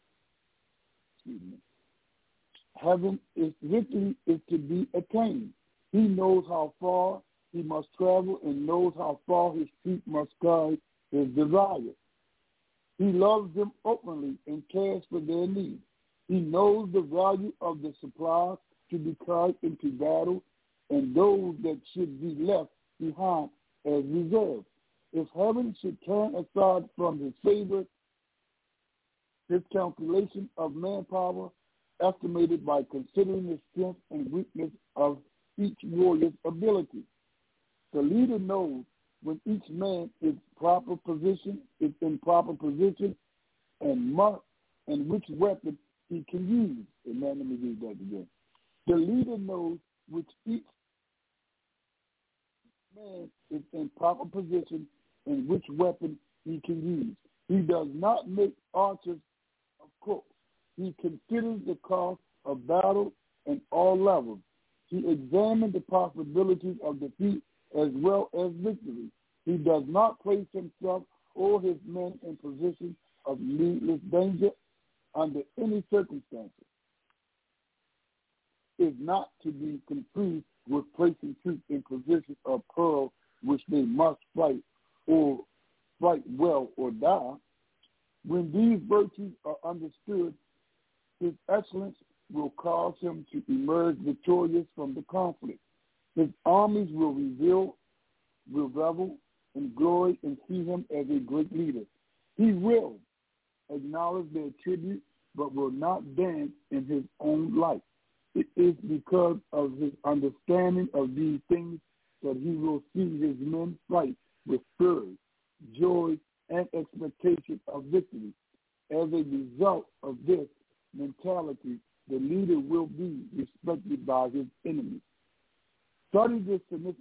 heaven is victory is to be attained. He knows how far he must travel and knows how far his feet must guide his desires. He loves them openly and cares for their needs. He knows the value of the supplies to be carried into battle and those that should be left behind as reserves. If heaven should turn aside from his favor, his calculation of manpower, estimated by considering the strength and weakness of each warrior's ability. The leader knows when each man is in proper position, and which weapon he can use. Amen. Let me read that again. The leader knows which each man is in proper position and which weapon he can use. He does not make archers of crooks. He considers the cost of battle at all levels. He examines the possibilities of defeat as well as victory. He does not place himself or his men in positions of needless danger under any circumstances. Is not to be confused with placing troops in positions of peril which they must fight well or die. When these virtues are understood, his excellence will cause him to emerge victorious from the conflict. His armies will revel in glory and see him as a great leader. He will acknowledge their tribute, but will not dance in his own light. It is because of his understanding of these things that he will see his men fight with courage, joy, and expectation of victory. As a result of this mentality, the leader will be respected by his enemies. Study this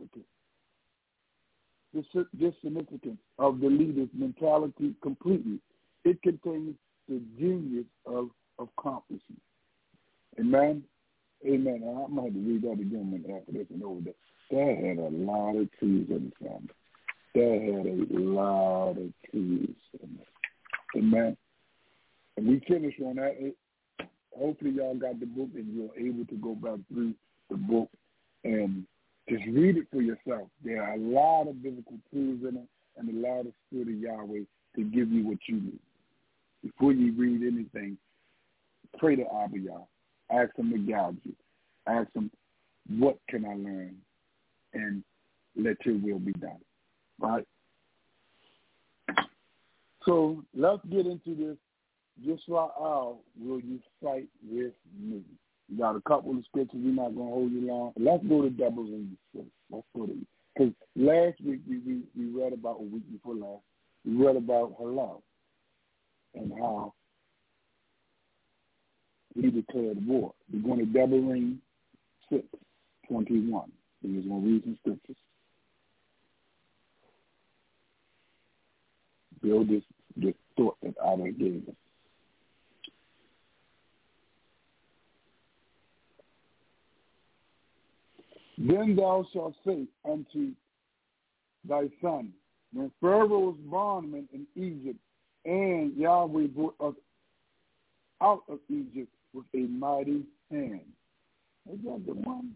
significance of the leader's mentality completely. It contains the genius of accomplishment. Amen? Amen. I'm going to have to read that again after this and over that. That had a lot of trees in the family. That had a lot of trees in it. Amen. And we finished on that. Hopefully y'all got the book and you're able to go back through the book and just read it for yourself. There are a lot of biblical truths in it and a lot of Spirit of Yahweh to give you what you need. Before you read anything, pray to Abba Yah. Ask him to guide you. Ask him, what can I learn? And let your will be done. Right? So let's get into this. Yisrael, will you fight with me? We got a couple of scriptures. We're not going to hold you long. Let's go to Deborah's first. Let's go to it. Because last week we read about, a week before last, we read about her love and how he declared war. We're going to Deborah 6:21. We're just going to read some scriptures. Build this thought that I done gave us. Then thou shalt say unto thy son, when Pharaoh's bondmen in Egypt and Yahweh brought us out of Egypt with a mighty hand. Is that the one?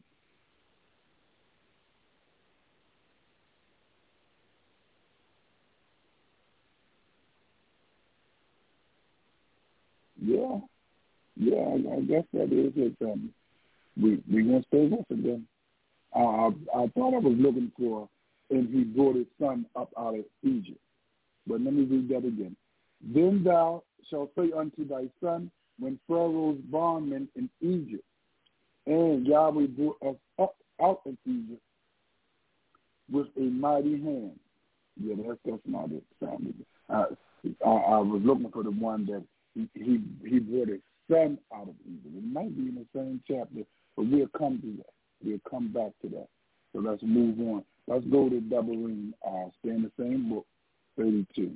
Yeah, I guess that is it. We going to stay with it then. I thought I was looking for, and he brought his son up out of Egypt. But let me read that again. Then thou shalt say unto thy son, when Pharaoh's bondmen in Egypt, and Yahweh brought us up out of Egypt with a mighty hand. Yeah, that's not it. I was looking for the one that he brought his son out of Egypt. It might be in the same chapter, but we'll come to that. We'll come back to that. So let's move on. Let's go to Deborah, stay in the same book, 32.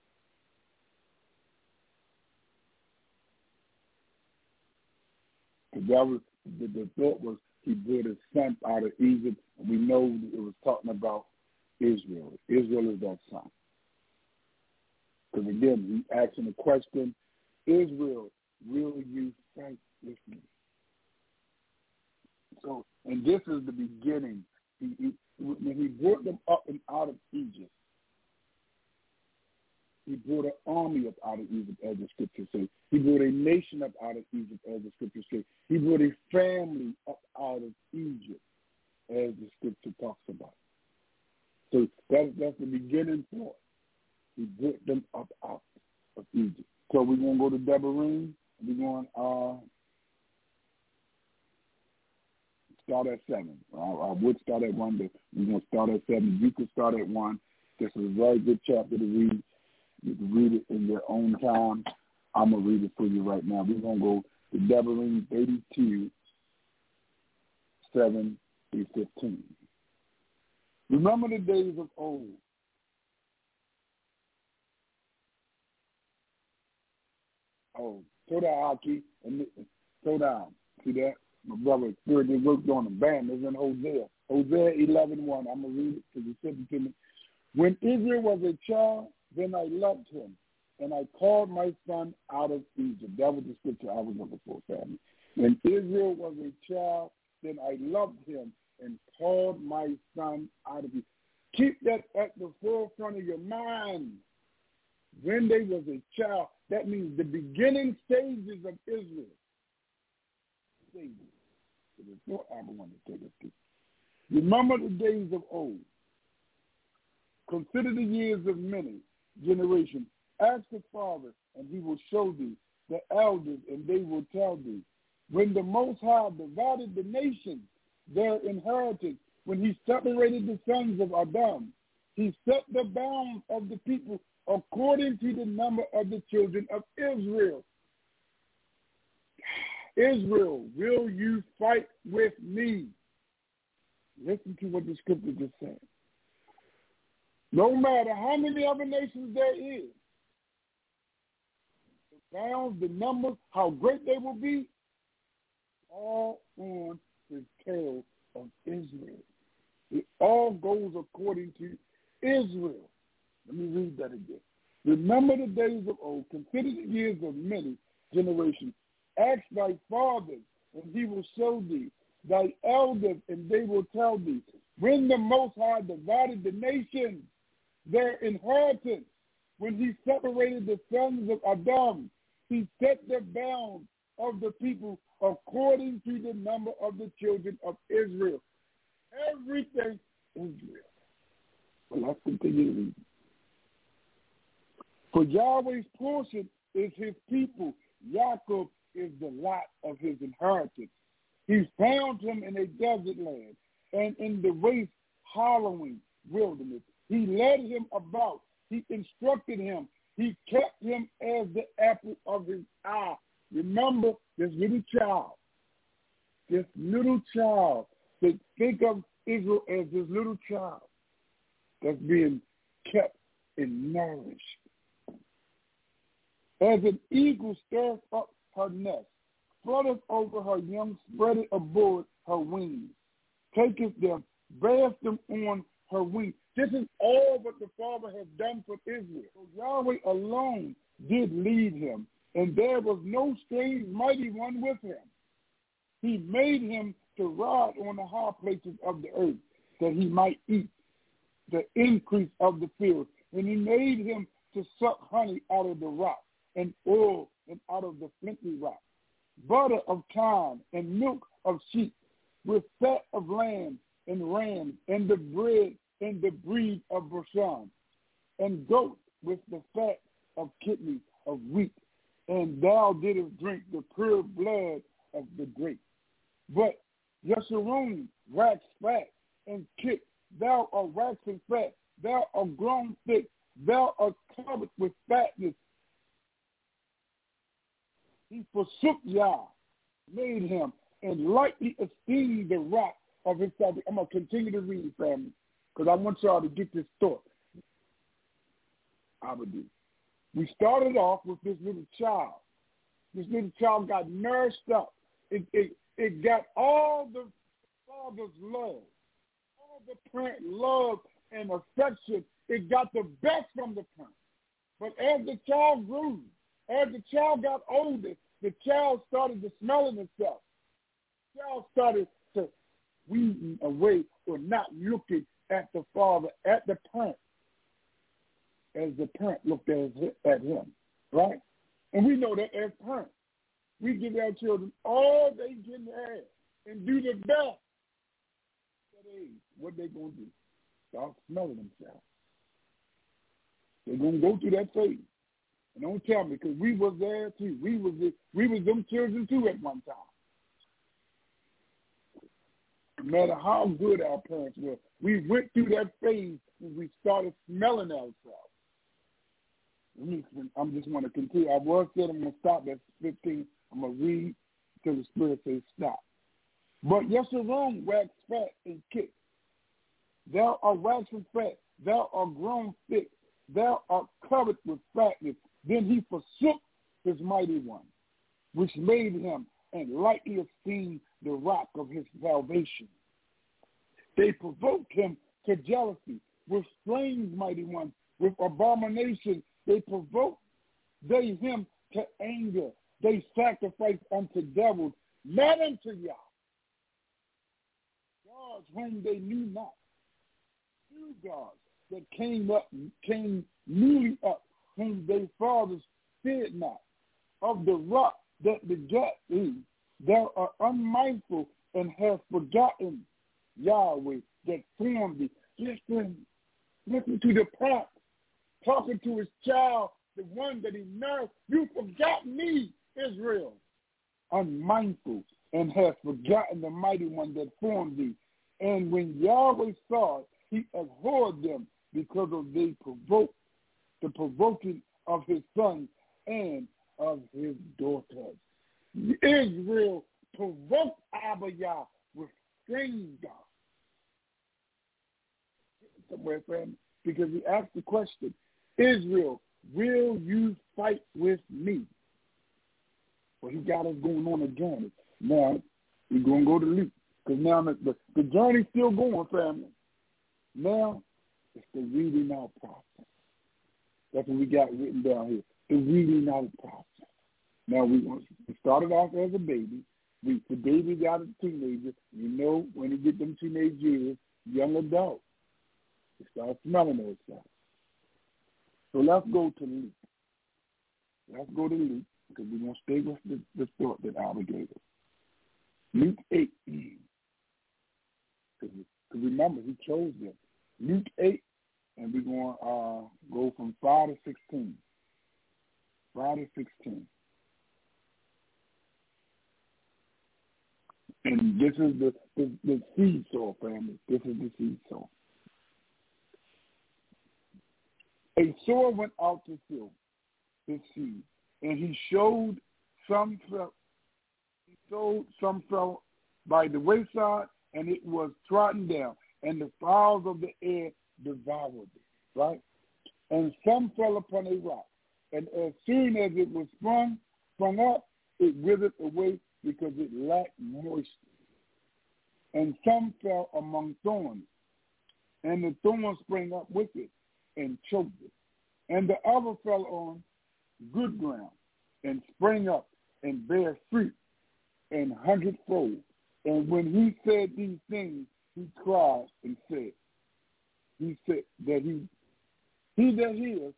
That was the thought was he brought his son out of Egypt. And we know it was talking about Israel. Israel is that son. Because again, he asking the question, Israel, will you fight with me? So, and this is the beginning. When he brought them up and out of Egypt, he brought an army up out of Egypt, as the scriptures say. He brought a nation up out of Egypt, as the scriptures say. He brought a family up out of Egypt, as the scripture talks about. So that's the beginning point. He brought them up out of Egypt. So we're going to go to Devarim. We're going to start at 7. I would start at 1, but we're going to start at 7. You can start at 1. This is a very good chapter to read. You can read it in your own time. I'm going to read it for you right now. We're going to go to Devarim 32, 7 through 15. Remember the days of old. Oh, throw that Aki and throw down. See that? My brother Spirit they worked on them. Bam, it's in Hosea. Hosea 11:1. I'm gonna read it because he said it to me. When Israel was a child, then I loved him, and I called my son out of Egypt. That was the scripture I was looking for, family. When Israel was a child, then I loved him and called my son out of Egypt. Keep that at the forefront of your mind. When they was a child, that means the beginning stages of Israel. Stages. So there's no I want to take us through. Remember the days of old. Consider the years of many generations. Ask the Father, and he will show thee, the elders, and they will tell thee. When the Most High divided the nations, their inheritance, when he separated the sons of Adam, he set the bounds of the people according to the number of the children of Israel. Israel, will you fight with me? Listen to what the scripture just said. No matter how many other nations there is, the bounds, the numbers, how great they will be, all on the tail of Israel. It all goes according to Israel. Let me read that again. Remember the days of old. Consider the years of many generations. Ask thy fathers, and he will show thee. Thy elders, and they will tell thee. When the Most High divided the nations, their inheritance, when he separated the sons of Adam, he set the bounds of the people according to the number of the children of Israel. Everything Israel. Well, let's continue reading. For Yahweh's portion is his people. Jacob is the lot of his inheritance. He found him in a desert land and in the waste, hollowing wilderness. He led him about. He instructed him. He kept him as the apple of his eye. Remember this little child. This little child. Think of Israel as this little child that's being kept and nourished. As an eagle stirs up her nest, flutters over her young, spread it abroad her wings, taketh them, bears them on her wings. This is all that the Father has done for Israel. So Yahweh alone did lead him, and there was no strange mighty one with him. He made him to ride on the high places of the earth, that he might eat the increase of the field. And he made him to suck honey out of the rock, and oil and out of the flinty rock, butter of kine and milk of sheep, with fat of lambs and rams, and the bread and the breed of Bashan, and goats with the fat of kidneys of wheat. And thou didst drink the pure blood of the grape. But Yeshurun waxed fat and kicked. Thou art waxing fat. Thou art grown thick. Thou art covered with fatness. He forsook Yah, made him, and lightly esteemed the rock of his salvation. I'm going to continue to read, family, because I want y'all to get this thought. Abadu. We started off with this little child. This little child got nourished up. It got all the father's love, all the parent love and affection. It got the best from the parent. But as the child grew, as the child got older, the child started to smelling itself. The child started to weeding away or not looking at the father, at the parent, as the parent looked at him, right? And we know that as parents, we give our children all they can have and do the best. At age, what they going to do? Start smelling themselves. They're going to go through that phase. And don't tell me, because we was there too. We was them children too at one time. No matter how good our parents were, we went through that phase when we started smelling ourselves. I just want to continue. I was said I'm going to stop at 15. I'm going to read till the Spirit says stop. But Yeshurun waxed fat and kicked. Thou art waxen fat. Thou art grown thick. Thou art covered with fatness. Then he forsook his mighty one, which made him, and lightly esteemed the rock of his salvation. They provoked him to jealousy with strange mighty ones, with abomination. They provoked him to anger. They sacrificed unto devils, not unto Yah. Gods whom they knew not. New gods that came newly up, whom their fathers feared not. Of the rock that begat thee, thou art unmindful and hast forgotten Yahweh that formed thee. Listen to the prophet talking to his child, the one that he nourished. You forgot me, Israel. Unmindful and hast forgotten the mighty one that formed thee. And when Yahweh saw it, he abhorred them because of the provoking of his sons and of his daughters. Israel provoked Abba Yah with strange gods. Somewhere, family, because he asked the question, Israel, will you fight with me? Well, he got us going on a journey. Now, we're going to go to Luke, because now the journey's still going, family. Now, it's the weeding out process. That's what we got written down here, the weeding out process. Now, we started off as a baby. The baby got a teenager. You know, when he get them teenage years, young adult, they start smelling themselves. So let's go to Luke. Let's go to Luke, because we're going to stay with the thought that Abba gave us. Luke 8. Because remember, he chose them. Luke 8, and we're going to go from 5 to 16. 5 to 16. And this is the seed soul, family. This is the seed soul. A sower went out to sow his seed, and he showed some fell by the wayside, and it was trodden down, and the fowls of the air devoured it, right? And some fell upon a rock, and as soon as it was sprung up, it withered away because it lacked moisture. And some fell among thorns, and the thorns sprang up with it and choked it. And the other fell on good ground and sprang up and bare fruit and 100-fold. And when he said these things, he cried and said, he said that he that hears,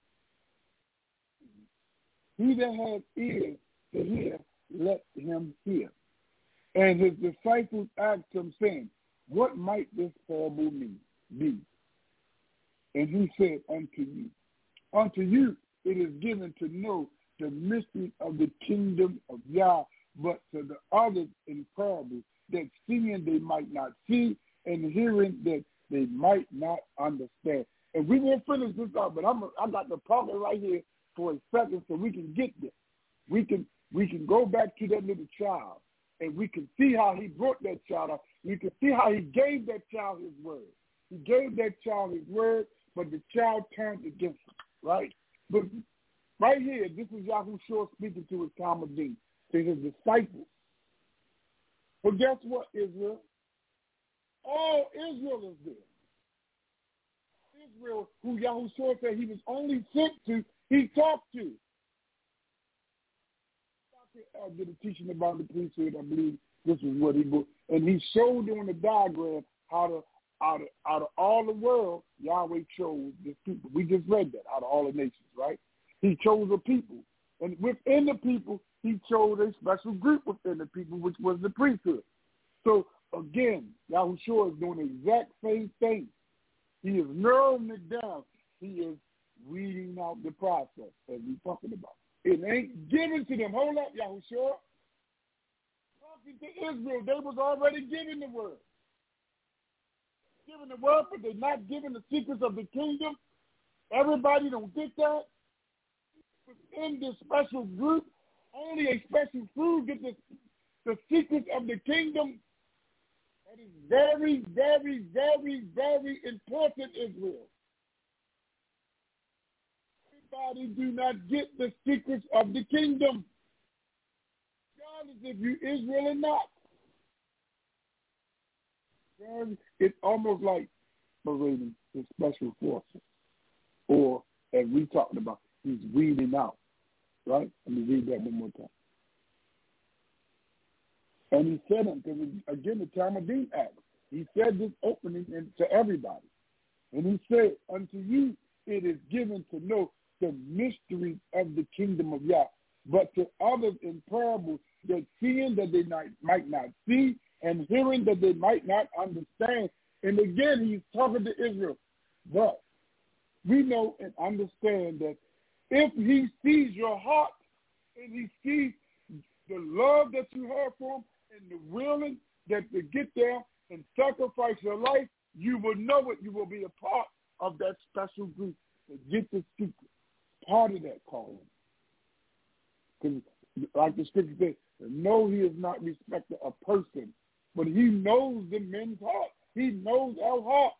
he that has ears to hear, let him hear. And his disciples asked him, saying, what might this parable be? And he said unto you it is given to know the mystery of the kingdom of Yah, but to the others in parables, that seeing they might not see, and hearing that they might not understand. And we won't finish this out, but I got the problem right here for a second so we can get there. We can go back to that little child, and we can see how he brought that child up. We can see how he gave that child his word. He gave that child his word, but the child turned against him, right? But right here, this is Yahushua speaking to his Talmudim, to his disciples. But guess what, Israel? All Israel is there. Israel, who Yahushua said he was only sent to, he talked to. I did a teaching about the priesthood. I believe this is what he did. And he showed on the diagram how to, out of all the world, Yahweh chose this people. We just read that, out of all the nations, right? He chose a people. And within the people, he chose a special group within the people, which was the priesthood. So, again, Yahushua is doing the exact same thing. He is narrowing it down. He is weeding out the process, as we're talking about. It ain't given to them. Hold up, Yahushua. Talking to Israel, they was already given the word. Given the word, but they're not given the secrets of the kingdom. Everybody don't get that. Within this special group, only a special few get the secrets of the kingdom. That is very, very, very, very important, Israel. Everybody do not get the secrets of the kingdom, regardless if you Israel or not. It's almost like parading the special forces, or as we talking about, he's weeding out. Right? Let me read that one more time. And he said unto them, again, the Talmudim Act. He said this opening to everybody. And he said, unto you it is given to know the mysteries of the kingdom of Yah, but to others in parables, that seeing that they might not see, and hearing that they might not understand. And again, he's talking to Israel. But we know and understand that if he sees your heart and he sees the love that you have for him and the willing that to get there and sacrifice your life, you will know it. You will be a part of that special group to get the secret, part of that calling. Because like the scripture says, no, he is not respected a person, but he knows the men's heart. He knows our heart.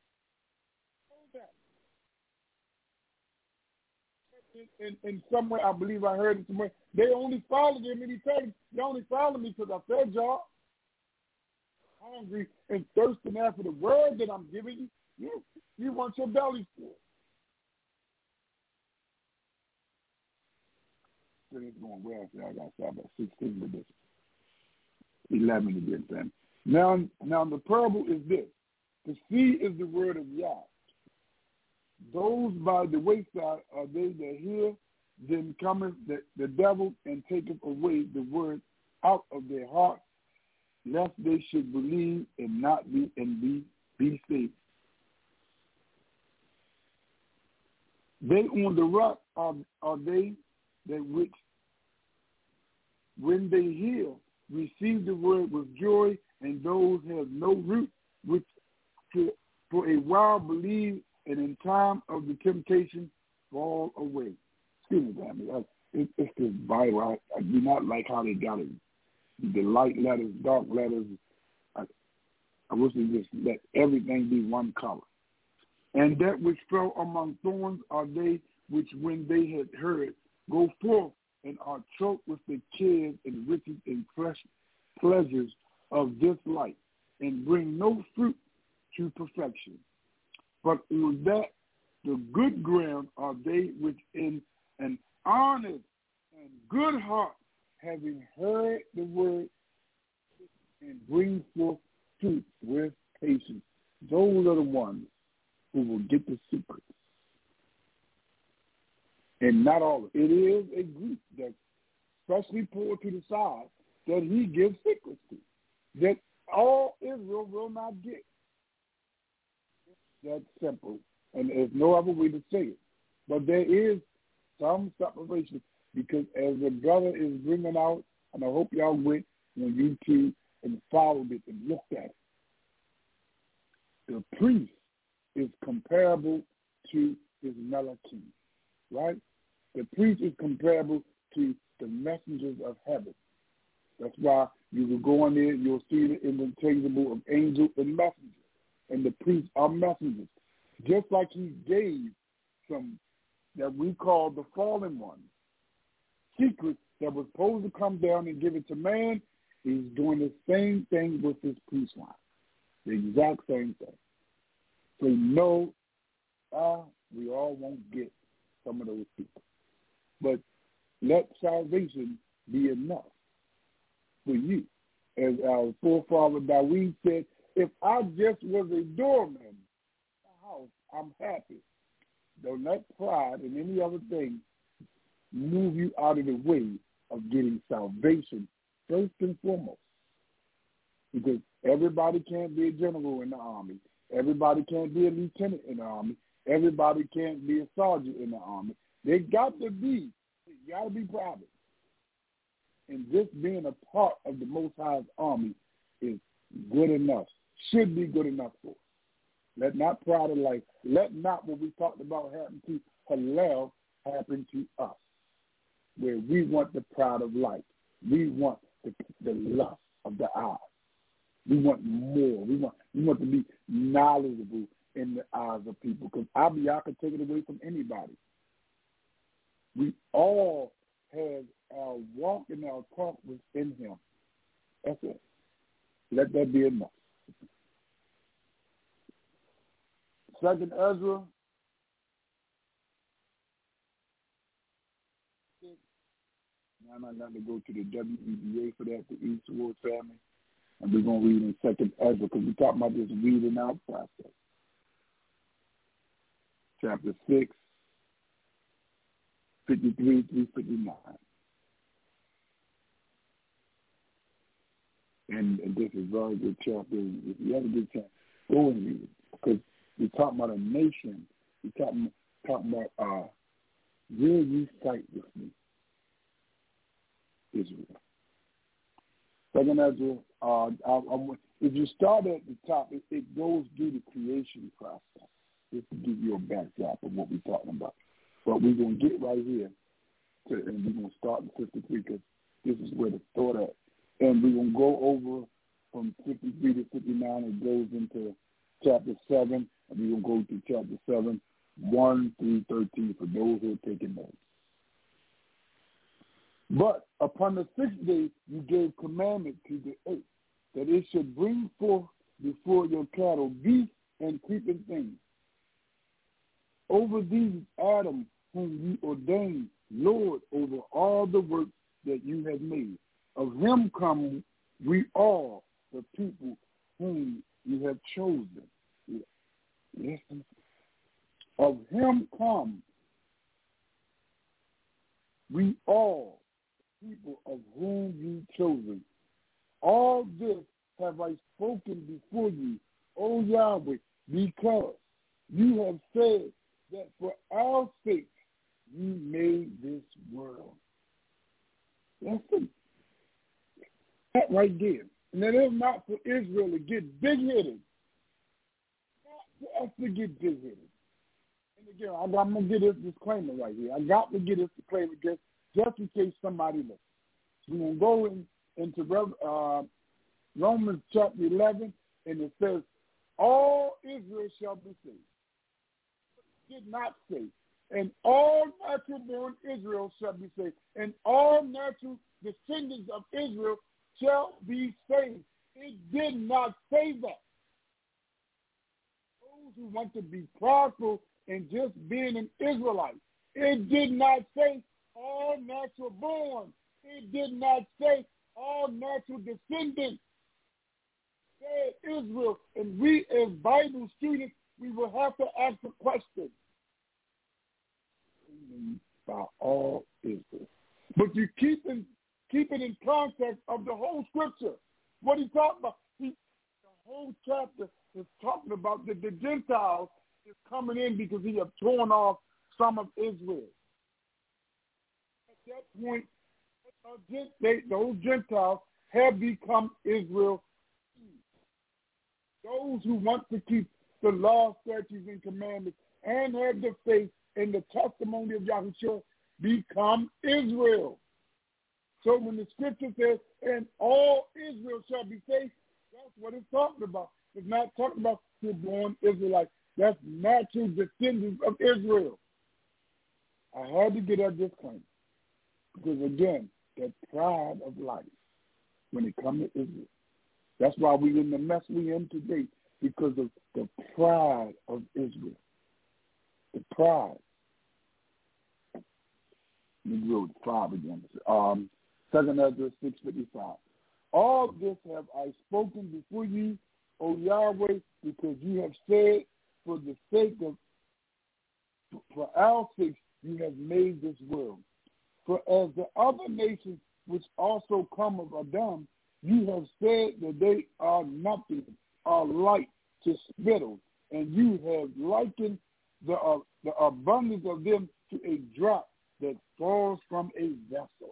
In some way, I believe I heard it somewhere, they only followed him, and he told them, they only followed me because I fed y'all. Hungry and thirsting after the word that I'm giving you. You want your belly full. It's going well. I got to start about 16 with this. 11 again, then. Now the parable is this. The sea is the word of Yah. Those by the wayside are they that hear, then cometh the devil and taketh away the word out of their heart, lest they should believe and not be saved. They on the rock are they that which, when they hear, receive the word with joy, and those have no root, which for a while believe, and in time of the temptation fall away. Excuse me, damn it. It's this Bible. I do not like how they got it. The light letters, dark letters. I wish they just let everything be one color. And that which fell among thorns are they which, when they had heard, go forth and are choked with the cares and riches and pleasures of this life, and bring no fruit to perfection. But on that the good ground are they which in an honest and good heart, having heard the word, and bring forth fruit with patience. Those are the ones who will get the secrets. And not all. It is a group that's especially pulled to the side that he gives secrets to, that all Israel will not get. That's simple. And there's no other way to say it. But there is some separation, because as the brother is bringing out, and I hope y'all went on YouTube and followed it and looked at it, the priest is comparable to his Malachim, right? The priest is comparable to the messengers of heaven. That's why you will go on there, you'll see the interchangeable of angel and messenger. And the priests are messengers. Just like he gave some that we call the fallen ones. Secrets that was supposed to come down and give it to man, he's doing the same thing with his priest line. The exact same thing. So no, we all won't get some of those people. But let salvation be enough for you. As our forefather Dawid said, if I just was a doorman in the house, I'm happy. Don't let pride and any other thing move you out of the way of getting salvation first and foremost. Because everybody can't be a general in the army. Everybody can't be a lieutenant in the army. Everybody can't be a sergeant in the army. They got to be private. And just being a part of the Most High's army is good enough, should be good enough for us. Let not pride of life, let not what we talked about happen to Hillel happen to us, where we want the pride of life. We want the lust of the eyes. We want more. We want to be knowledgeable in the eyes of people, because I can take it away from anybody. We all have our walk and our talk within him. That's it. Let that be enough. Second Ezra. Now I'm not going to go to the WEBA for that, the Eastwood family. And we're going to read in Second Ezra, because we're talking about this reading out process. Chapter 6, 53 through 59. And this is a very good chapter. If you have a good chance, go and read it. Because we're talking about a nation. We're talking about, will you fight with me, Israel? Second Ezra, if you start at the top, it goes through the creation process. Just to give you a backdrop of what we're talking about. But we're going to get right here, and we're going to start in 53, because this is where the thought at. And we're going to go over from 53 to 59. It goes into chapter 7, and we're going to go to chapter 7, 1 through 13, for those who are taking notes. But upon the sixth day you gave commandment to the earth, that it should bring forth before your cattle beasts and creeping things. Over these Adam, whom you ordained Lord over all the works that you have made. Of him come we all, the people whom you have chosen. Listen. Of him come we all, people of whom you chosen. All this have I spoken before you, O Yahweh, because you have said that for our sake you made this world. Listen, that right there. And it is not for Israel to get big-headed. Not for us to get big-headed. And again, I'm going to get this disclaimer right here. I got to get this disclaimer just in case somebody listens. We're going to go into Romans chapter 11, and it says, all Israel shall be saved. It did not say, and all natural-born Israel shall be saved, and all natural descendants of Israel shall be saved. It did not say that. Those who want to be prideful in just being an Israelite, it did not say all natural-born. It did not say all natural descendants. It said Israel, and we as Bible students, we will have to ask the question. By all Israel. But you keep it in context of the whole scripture. What he talking about? The whole chapter is talking about the Gentiles is coming in because he have torn off some of Israel. At that point, those Gentiles have become Israel. Those who want to keep the law, statutes, and commandments and have the faith in the testimony of Yahushua become Israel. So when the scripture says, and all Israel shall be saved, that's what it's talking about. It's not talking about the born Israelites. That's natural descendants of Israel. I had to get that disclaimer because, again, that pride of life when it comes to Israel. That's why we're in the mess we're in today, because of the pride of Israel. The pride. Let me go 5 again. 2 Ezra 6:55. All this have I spoken before you, O Yahweh, because you have said, for the sake of, for our sake, you have made this world. For as the other nations which also come of Adam, you have said that they are nothing, are like to spittle, and you have likened the abundance of them to a drop that falls from a vessel.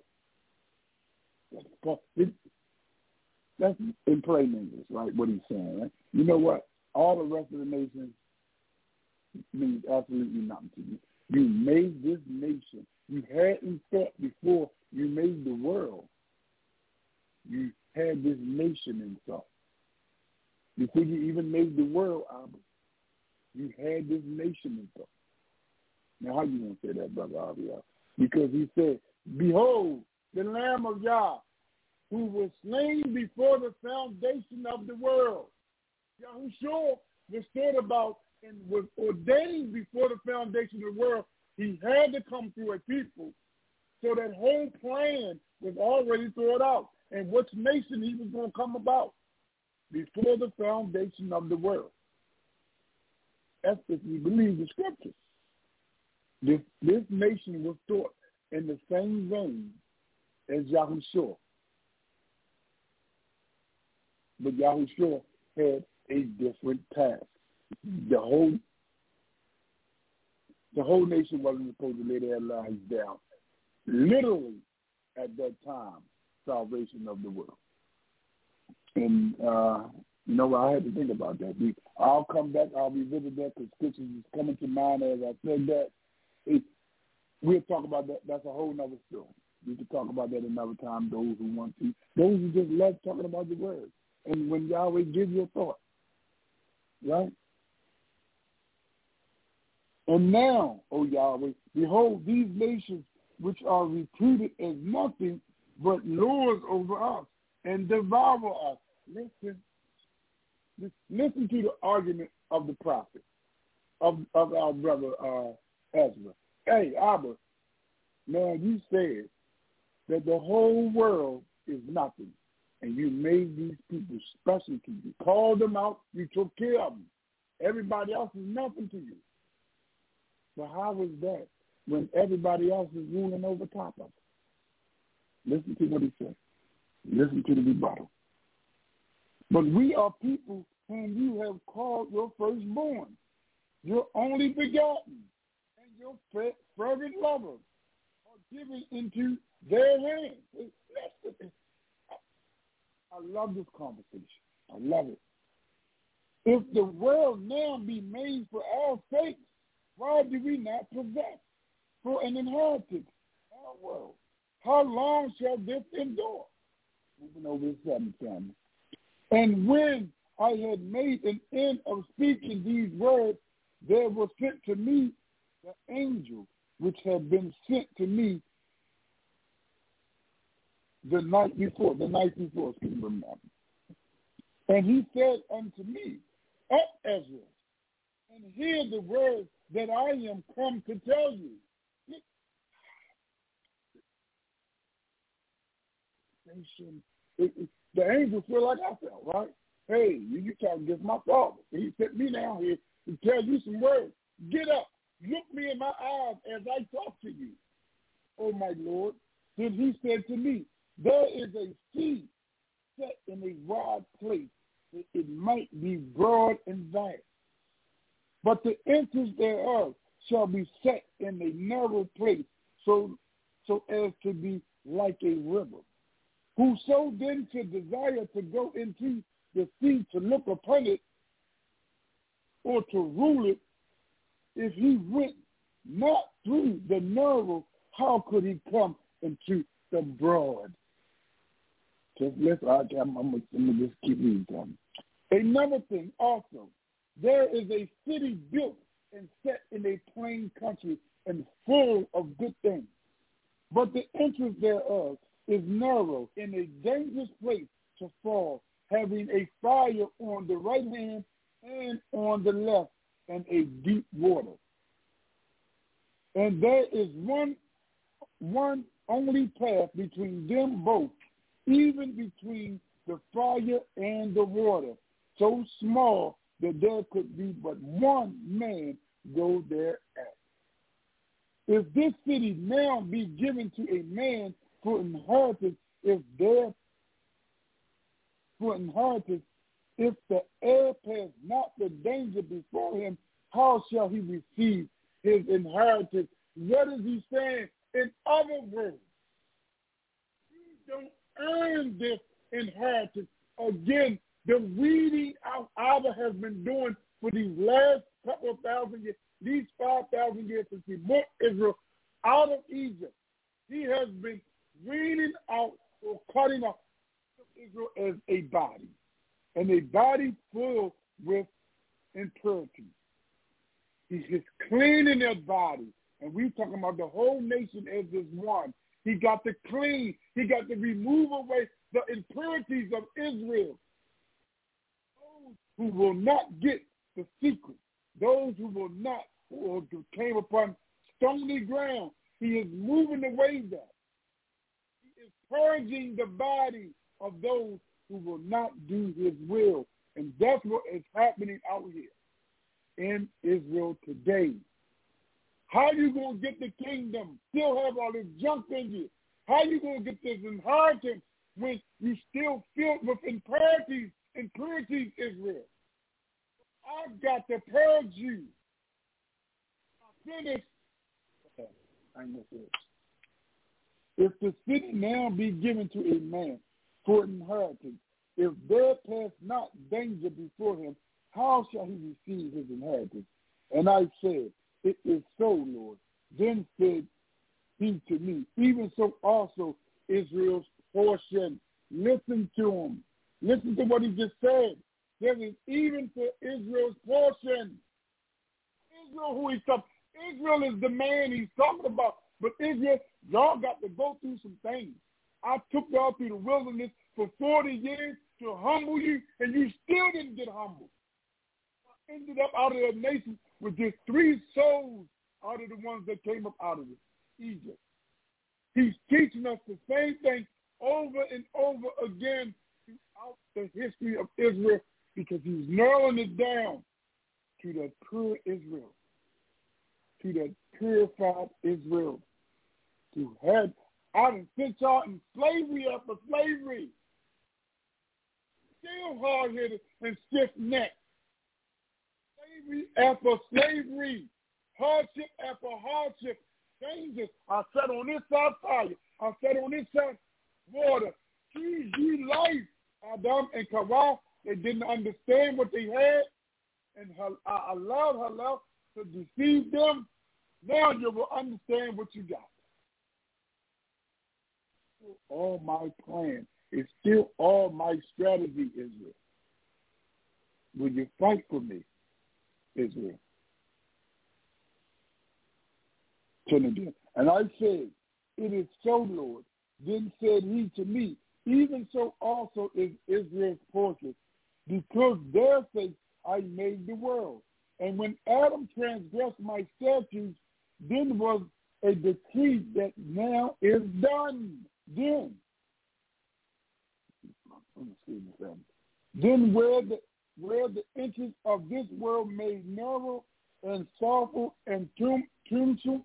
That's in plain English, right? What he's saying, right? You know what? All the rest of the nations means absolutely nothing to you. You made this nation. You hadn't thought before you made the world. You had this nation in thought. Before you even made the world, Abba, you had this nation in thought. Now, how you going to say that, Brother Abba? Because he said, behold, the Lamb of Yah, who was slain before the foundation of the world. Yahushua was thought about and was ordained before the foundation of the world. He had to come through a people. So that whole plan was already thought out. And which nation he was going to come about before the foundation of the world. That's if we believe the scriptures. This nation was thought in the same vein as Yahushua. But Yahushua had a different task. The whole nation wasn't supposed to lay their lives down. Literally, at that time, salvation of the world. And, I had to think about that. I'll come back. I'll revisit that because scriptures is coming to mind as I said that. We'll talk about that. That's a whole nother story. We can talk about that another time, those who want to. Those who just love talking about the word. And when Yahweh gives you a thought, right? And now, O Yahweh, behold, these nations which are reputed as nothing but lords over us and devour us. Listen to the argument of the prophet, of our brother Ezra. Hey, Abba, man, you said that the whole world is nothing, and you made these people special to you. Called them out, you took care of them. Everybody else is nothing to you. But how is that when everybody else is ruling over top of it? Listen to what he said. Listen to the rebuttal. But we are people whom you have called your firstborn, your only begotten, and your fervent lovers are given into their hands. I love this conversation. I love it. If the world now be made for our sakes, why do we not possess for an inheritance our world? How long shall this endure? Moving over to 7, family. And when I had made an end of speaking these words, there was sent to me the angel which had been sent to me the night before, excuse me. And he said unto me, Up, Ezra, and hear the words that I am come to tell you. The angel feel like I felt, right? Hey, you trying to get my father. He sent me down here to tell you some words. Get up, look me in my eyes as I talk to you. Oh, my Lord. Then he said to me, there is a seed set in a wide place, that it might be broad and vast. But the entrance thereof shall be set in a narrow place, so as to be like a river. Whoso then should desire to go into the sea to look upon it or to rule it, if he went not through the narrow, how could he come into the broad? I'm going to just keep reading. Another thing also, there is a city built and set in a plain country, and full of good things. But the entrance thereof is narrow and a dangerous place to fall, having a fire on the right hand and on the left, and a deep water. And there is one only path between them both, even between the fire and the water, so small that there could be but one man go thereat. If this city now be given to a man for inheritance, if the heir pass not the danger before him, how shall he receive his inheritance? What is he saying? In other words, you don't earn this inheritance. Again, the weeding out Abba has been doing for these last couple of thousand years, these 5,000 years since he brought Israel out of Egypt. He has been weeding out or cutting off Israel as a body, and a body full with impurity. He's just cleaning their body. And we're talking about the whole nation as this one. He got to clean. He got to remove away the impurities of Israel. Those who will not get the secret, those who will not, or came upon stony ground, he is moving away that. He is purging the body of those who will not do his will. And that's what is happening out here in Israel today. How you going to get the kingdom, still have all this junk in you? How you going to get this inheritance when you still filled with impurities, Israel? I've got to purge you. Finish. Okay, I know this. If the city now be given to a man for inheritance, if there pass not danger before him, how shall he receive his inheritance? And I said, it is so, Lord. Then said he to me, even so also Israel's portion. Listen to him. Listen to what he just said. There is even for Israel's portion. Israel, who he's talking, Israel is the man he's talking about. But Israel, y'all got to go through some things. I took y'all through the wilderness for 40 years to humble you, and you still didn't get humbled. I ended up out of that nation with just 3 souls out of the ones that came up out of Egypt. He's teaching us the same thing over and over again throughout the history of Israel, because he's narrowing it down to that pure Israel, to that purified Israel, to have, I done sent y'all in slavery after slavery, still hard-headed and stiff-necked. Slavery after slavery, hardship after hardship, changes. I sat on this side fire, I sat on this side water. Choose ye life. Adam and Kawah, they didn't understand what they had, and I allowed halal to deceive them. Now you will understand what you got. All my plan is still all my strategy, Israel. Will you fight for me, Israel? And I said, it is so, Lord. Then said he to me, even so also is Israel's portion, because their sake I made the world. And when Adam transgressed my statutes, then was a decree that now is done. Then where the entrance of this world made narrow and sorrowful and toilsome,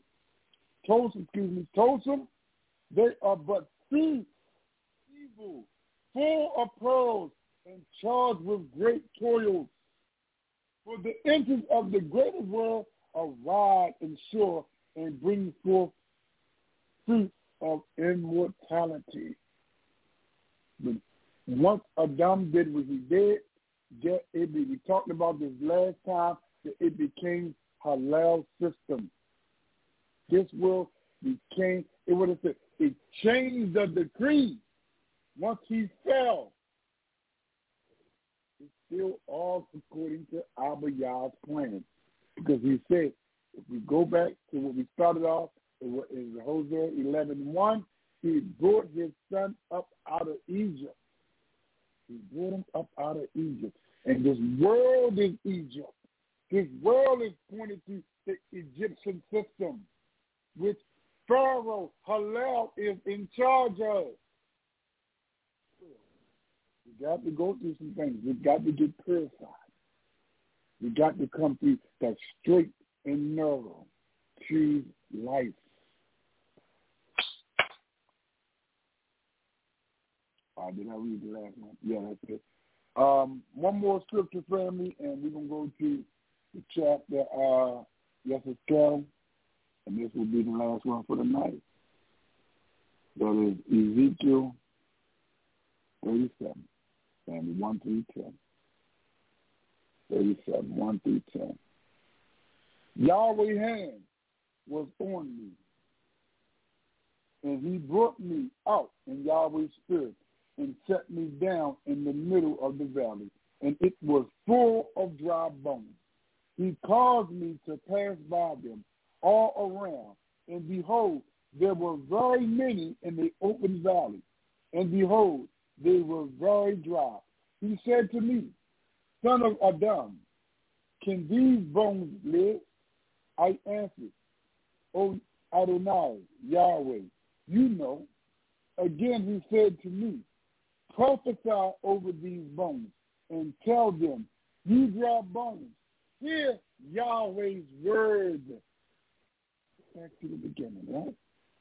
they are but few, evil, full of pearls, and charged with great toils. For the entrance of the greater world are wide and sure, and bring forth fruit of immortality. But once Adam did what he did, we talked about this last time, that it became halal system. This world became, it changed the decree. Once he fell, it's still all according to Abba Yah's plan. Because he said, If we go back to what we started off, in Hosea 11:1, he brought his son up out of Egypt. He brought him up out of Egypt. And this world is Egypt. This world is pointed to the Egyptian system, which Pharaoh Hillel is in charge of. We got to go through some things. We got to get purified. We got to come through that straight and narrow, choose life. Did I read the last one? Yeah, that's it. One more scripture, family, and we're going to go to the chapter, yes, it's 12, and this will be the last one for the night. That is Ezekiel 37, family, 1 through 10. 37, 1 through 10. Yahweh's hand was on me, and he brought me out in Yahweh's spirit and set me down in the middle of the valley, and it was full of dry bones. He caused me to pass by them all around, and behold, there were very many in the open valley, and behold, they were very dry. He said to me, Son of Adam, can these bones live? I answered, O Adonai, Yahweh, you know. Again he said to me, prophesy over these bones and tell them, you dry bones, hear Yahweh's word. Back to the beginning, right?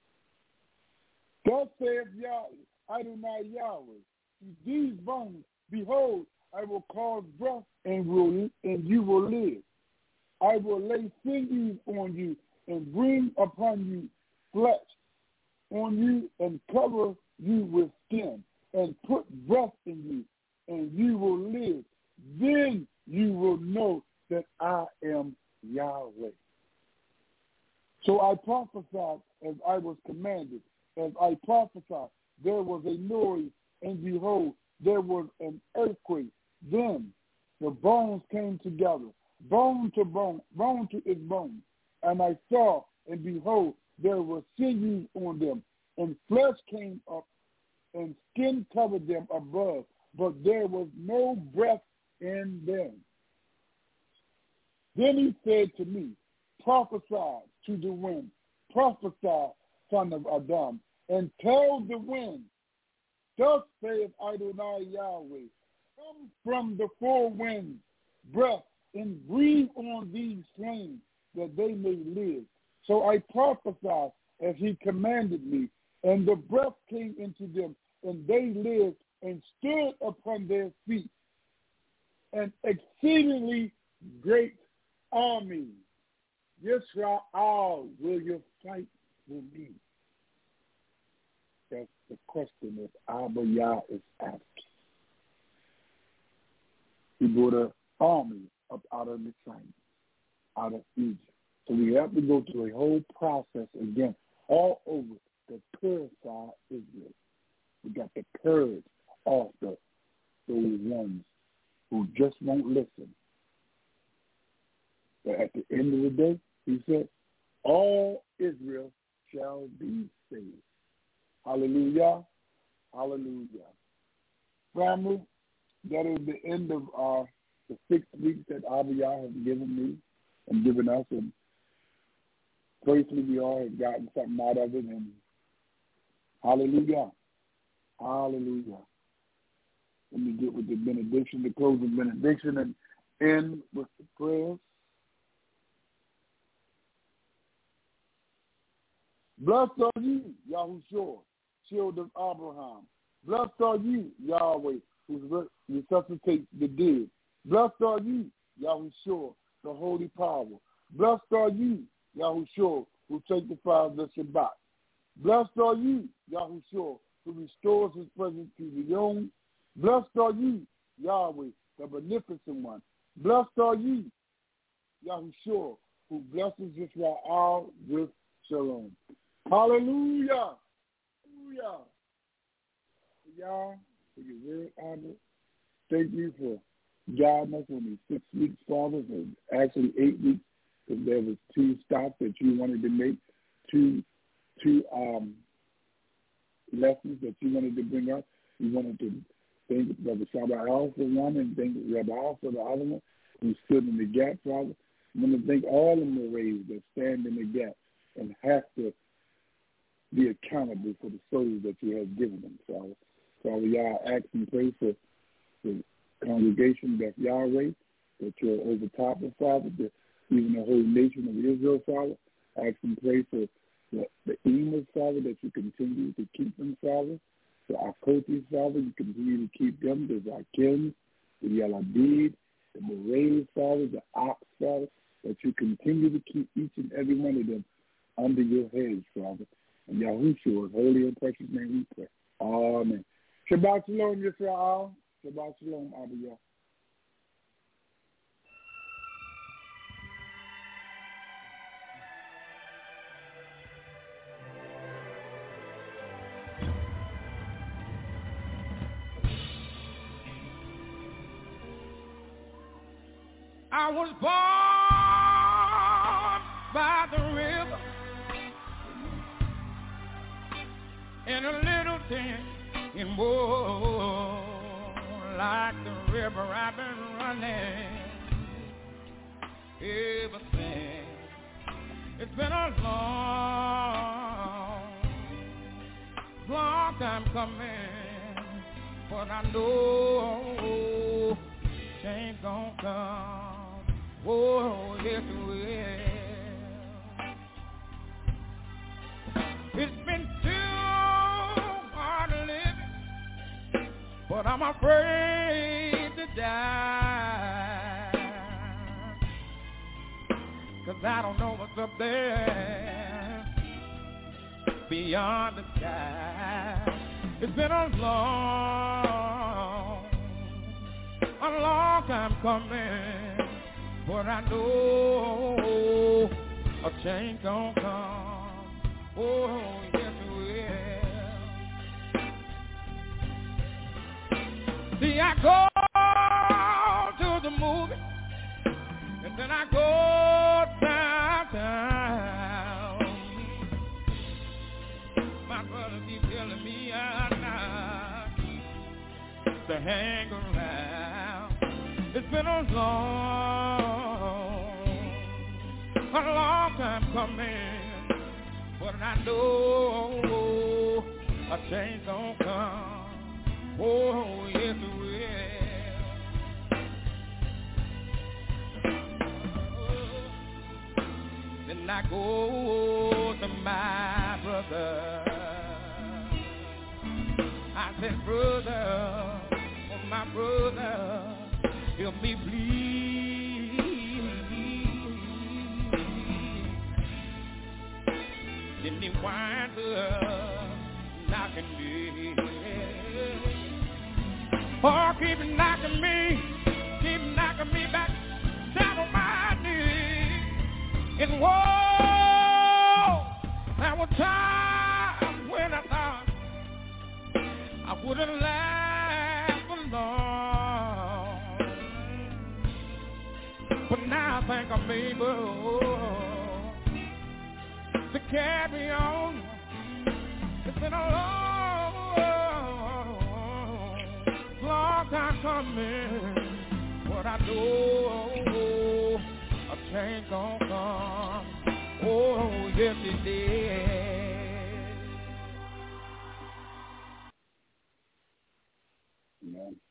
Thus saith Yahweh, Adonai Yahweh, to these bones, behold, I will cause breath and you will live. I will lay sinews on you and bring upon you flesh on you and cover you with skin and put breath in you, and you will live. Then you will know that I am Yahweh. So I prophesied as I was commanded. As I prophesied, there was a noise, and behold, there was an earthquake. Then the bones came together, bone to bone, bone to its bone. And I saw, and behold, there were sinews on them, and flesh came up, and skin covered them above, but there was no breath in them. Then he said to me, prophesy to the wind, prophesy, son of Adam, and tell the wind, thus saith Adonai Yahweh, come from the four winds, breath, and breathe on these flames, that they may live. So I prophesied as he commanded me, and the breath came into them, and they lived and stood upon their feet, an exceedingly great army. Yisrael, will you fight with me? That's the question that Abba Yah is asking. He brought an army up out of the China, out of Egypt. So we have to go through a whole process again, all over, to purify Israel. We got to purge off those ones who just won't listen. But at the end of the day, he said, all Israel shall be saved. Hallelujah. Hallelujah. Family, that is the end of the 6 weeks that Abba Yah has given me and given us. And gratefully we all have gotten something out of it. And hallelujah. Hallelujah. Let me get with the benediction, the closing benediction, and end with the prayers. Blessed are you, Yahushua, shield of Abraham. Blessed are you, Yahweh, who resuscitates the dead. Blessed are you, Yahushua, the holy power. Blessed are you, Yahushua, who sanctifies the Shabbat. Blessed are you, Yahushua, who restores his presence to the young. Blessed are you, Yahweh, the beneficent one. Blessed are you, Yahushua, who blesses Israel with shalom. Hallelujah. Hallelujah. Y'all, for your word, Abba. Thank you for guiding us on these 6 weeks, Father, and actually 8 weeks if there was 2 stops that you wanted to make, two lessons that you wanted to bring up, you wanted to thank Brother Sabael for one and thank Rabbi Al for the other one who stood in the gap, Father. I want to thank all of the rays that stand in the gap and have to be accountable for the souls that you have given them, Father. Father, y'all ask and pray for the congregation that Yahweh, that you're over top of, Father, even the whole nation of Israel, Father. Ask and pray for the Emas, Father, that you continue to keep them, Father. The Akotis, Father, you continue to keep them. The Zakim, the Yalabid, the Morays, Father, the Ox, Father, that you continue to keep each and every one of them under your hedge, Father. In Yahushua's holy and precious name we pray. Amen. Shabbat shalom, Yisrael. Shabbat shalom, Abiyah. I was born by the river in a little tent in woe, like the river I've been running ever since. It's been a long time coming, but I know change gon' come. Oh, yes it will. It's been too hard living, but I'm afraid to die, 'cause I don't know what's up there beyond the sky. It's been a long time coming, but I know a change gon' come. Oh, yes it will. See, I go to the movie, and then I go downtown. My brother keep telling me I'm not to hang around. It's been a long time coming, but I know a change gon' come. Oh, yes it will. Then I go to my brother. I said, brother, oh my brother, help me please. Then he winds up knocking me. Oh, keep knocking me back down on my knees. And whoa, there were times when I thought I wouldn't last for long, but now I think I'm able to carry on. It's been a long time coming, but I know a change gon' come. Oh, yes it did. Amen.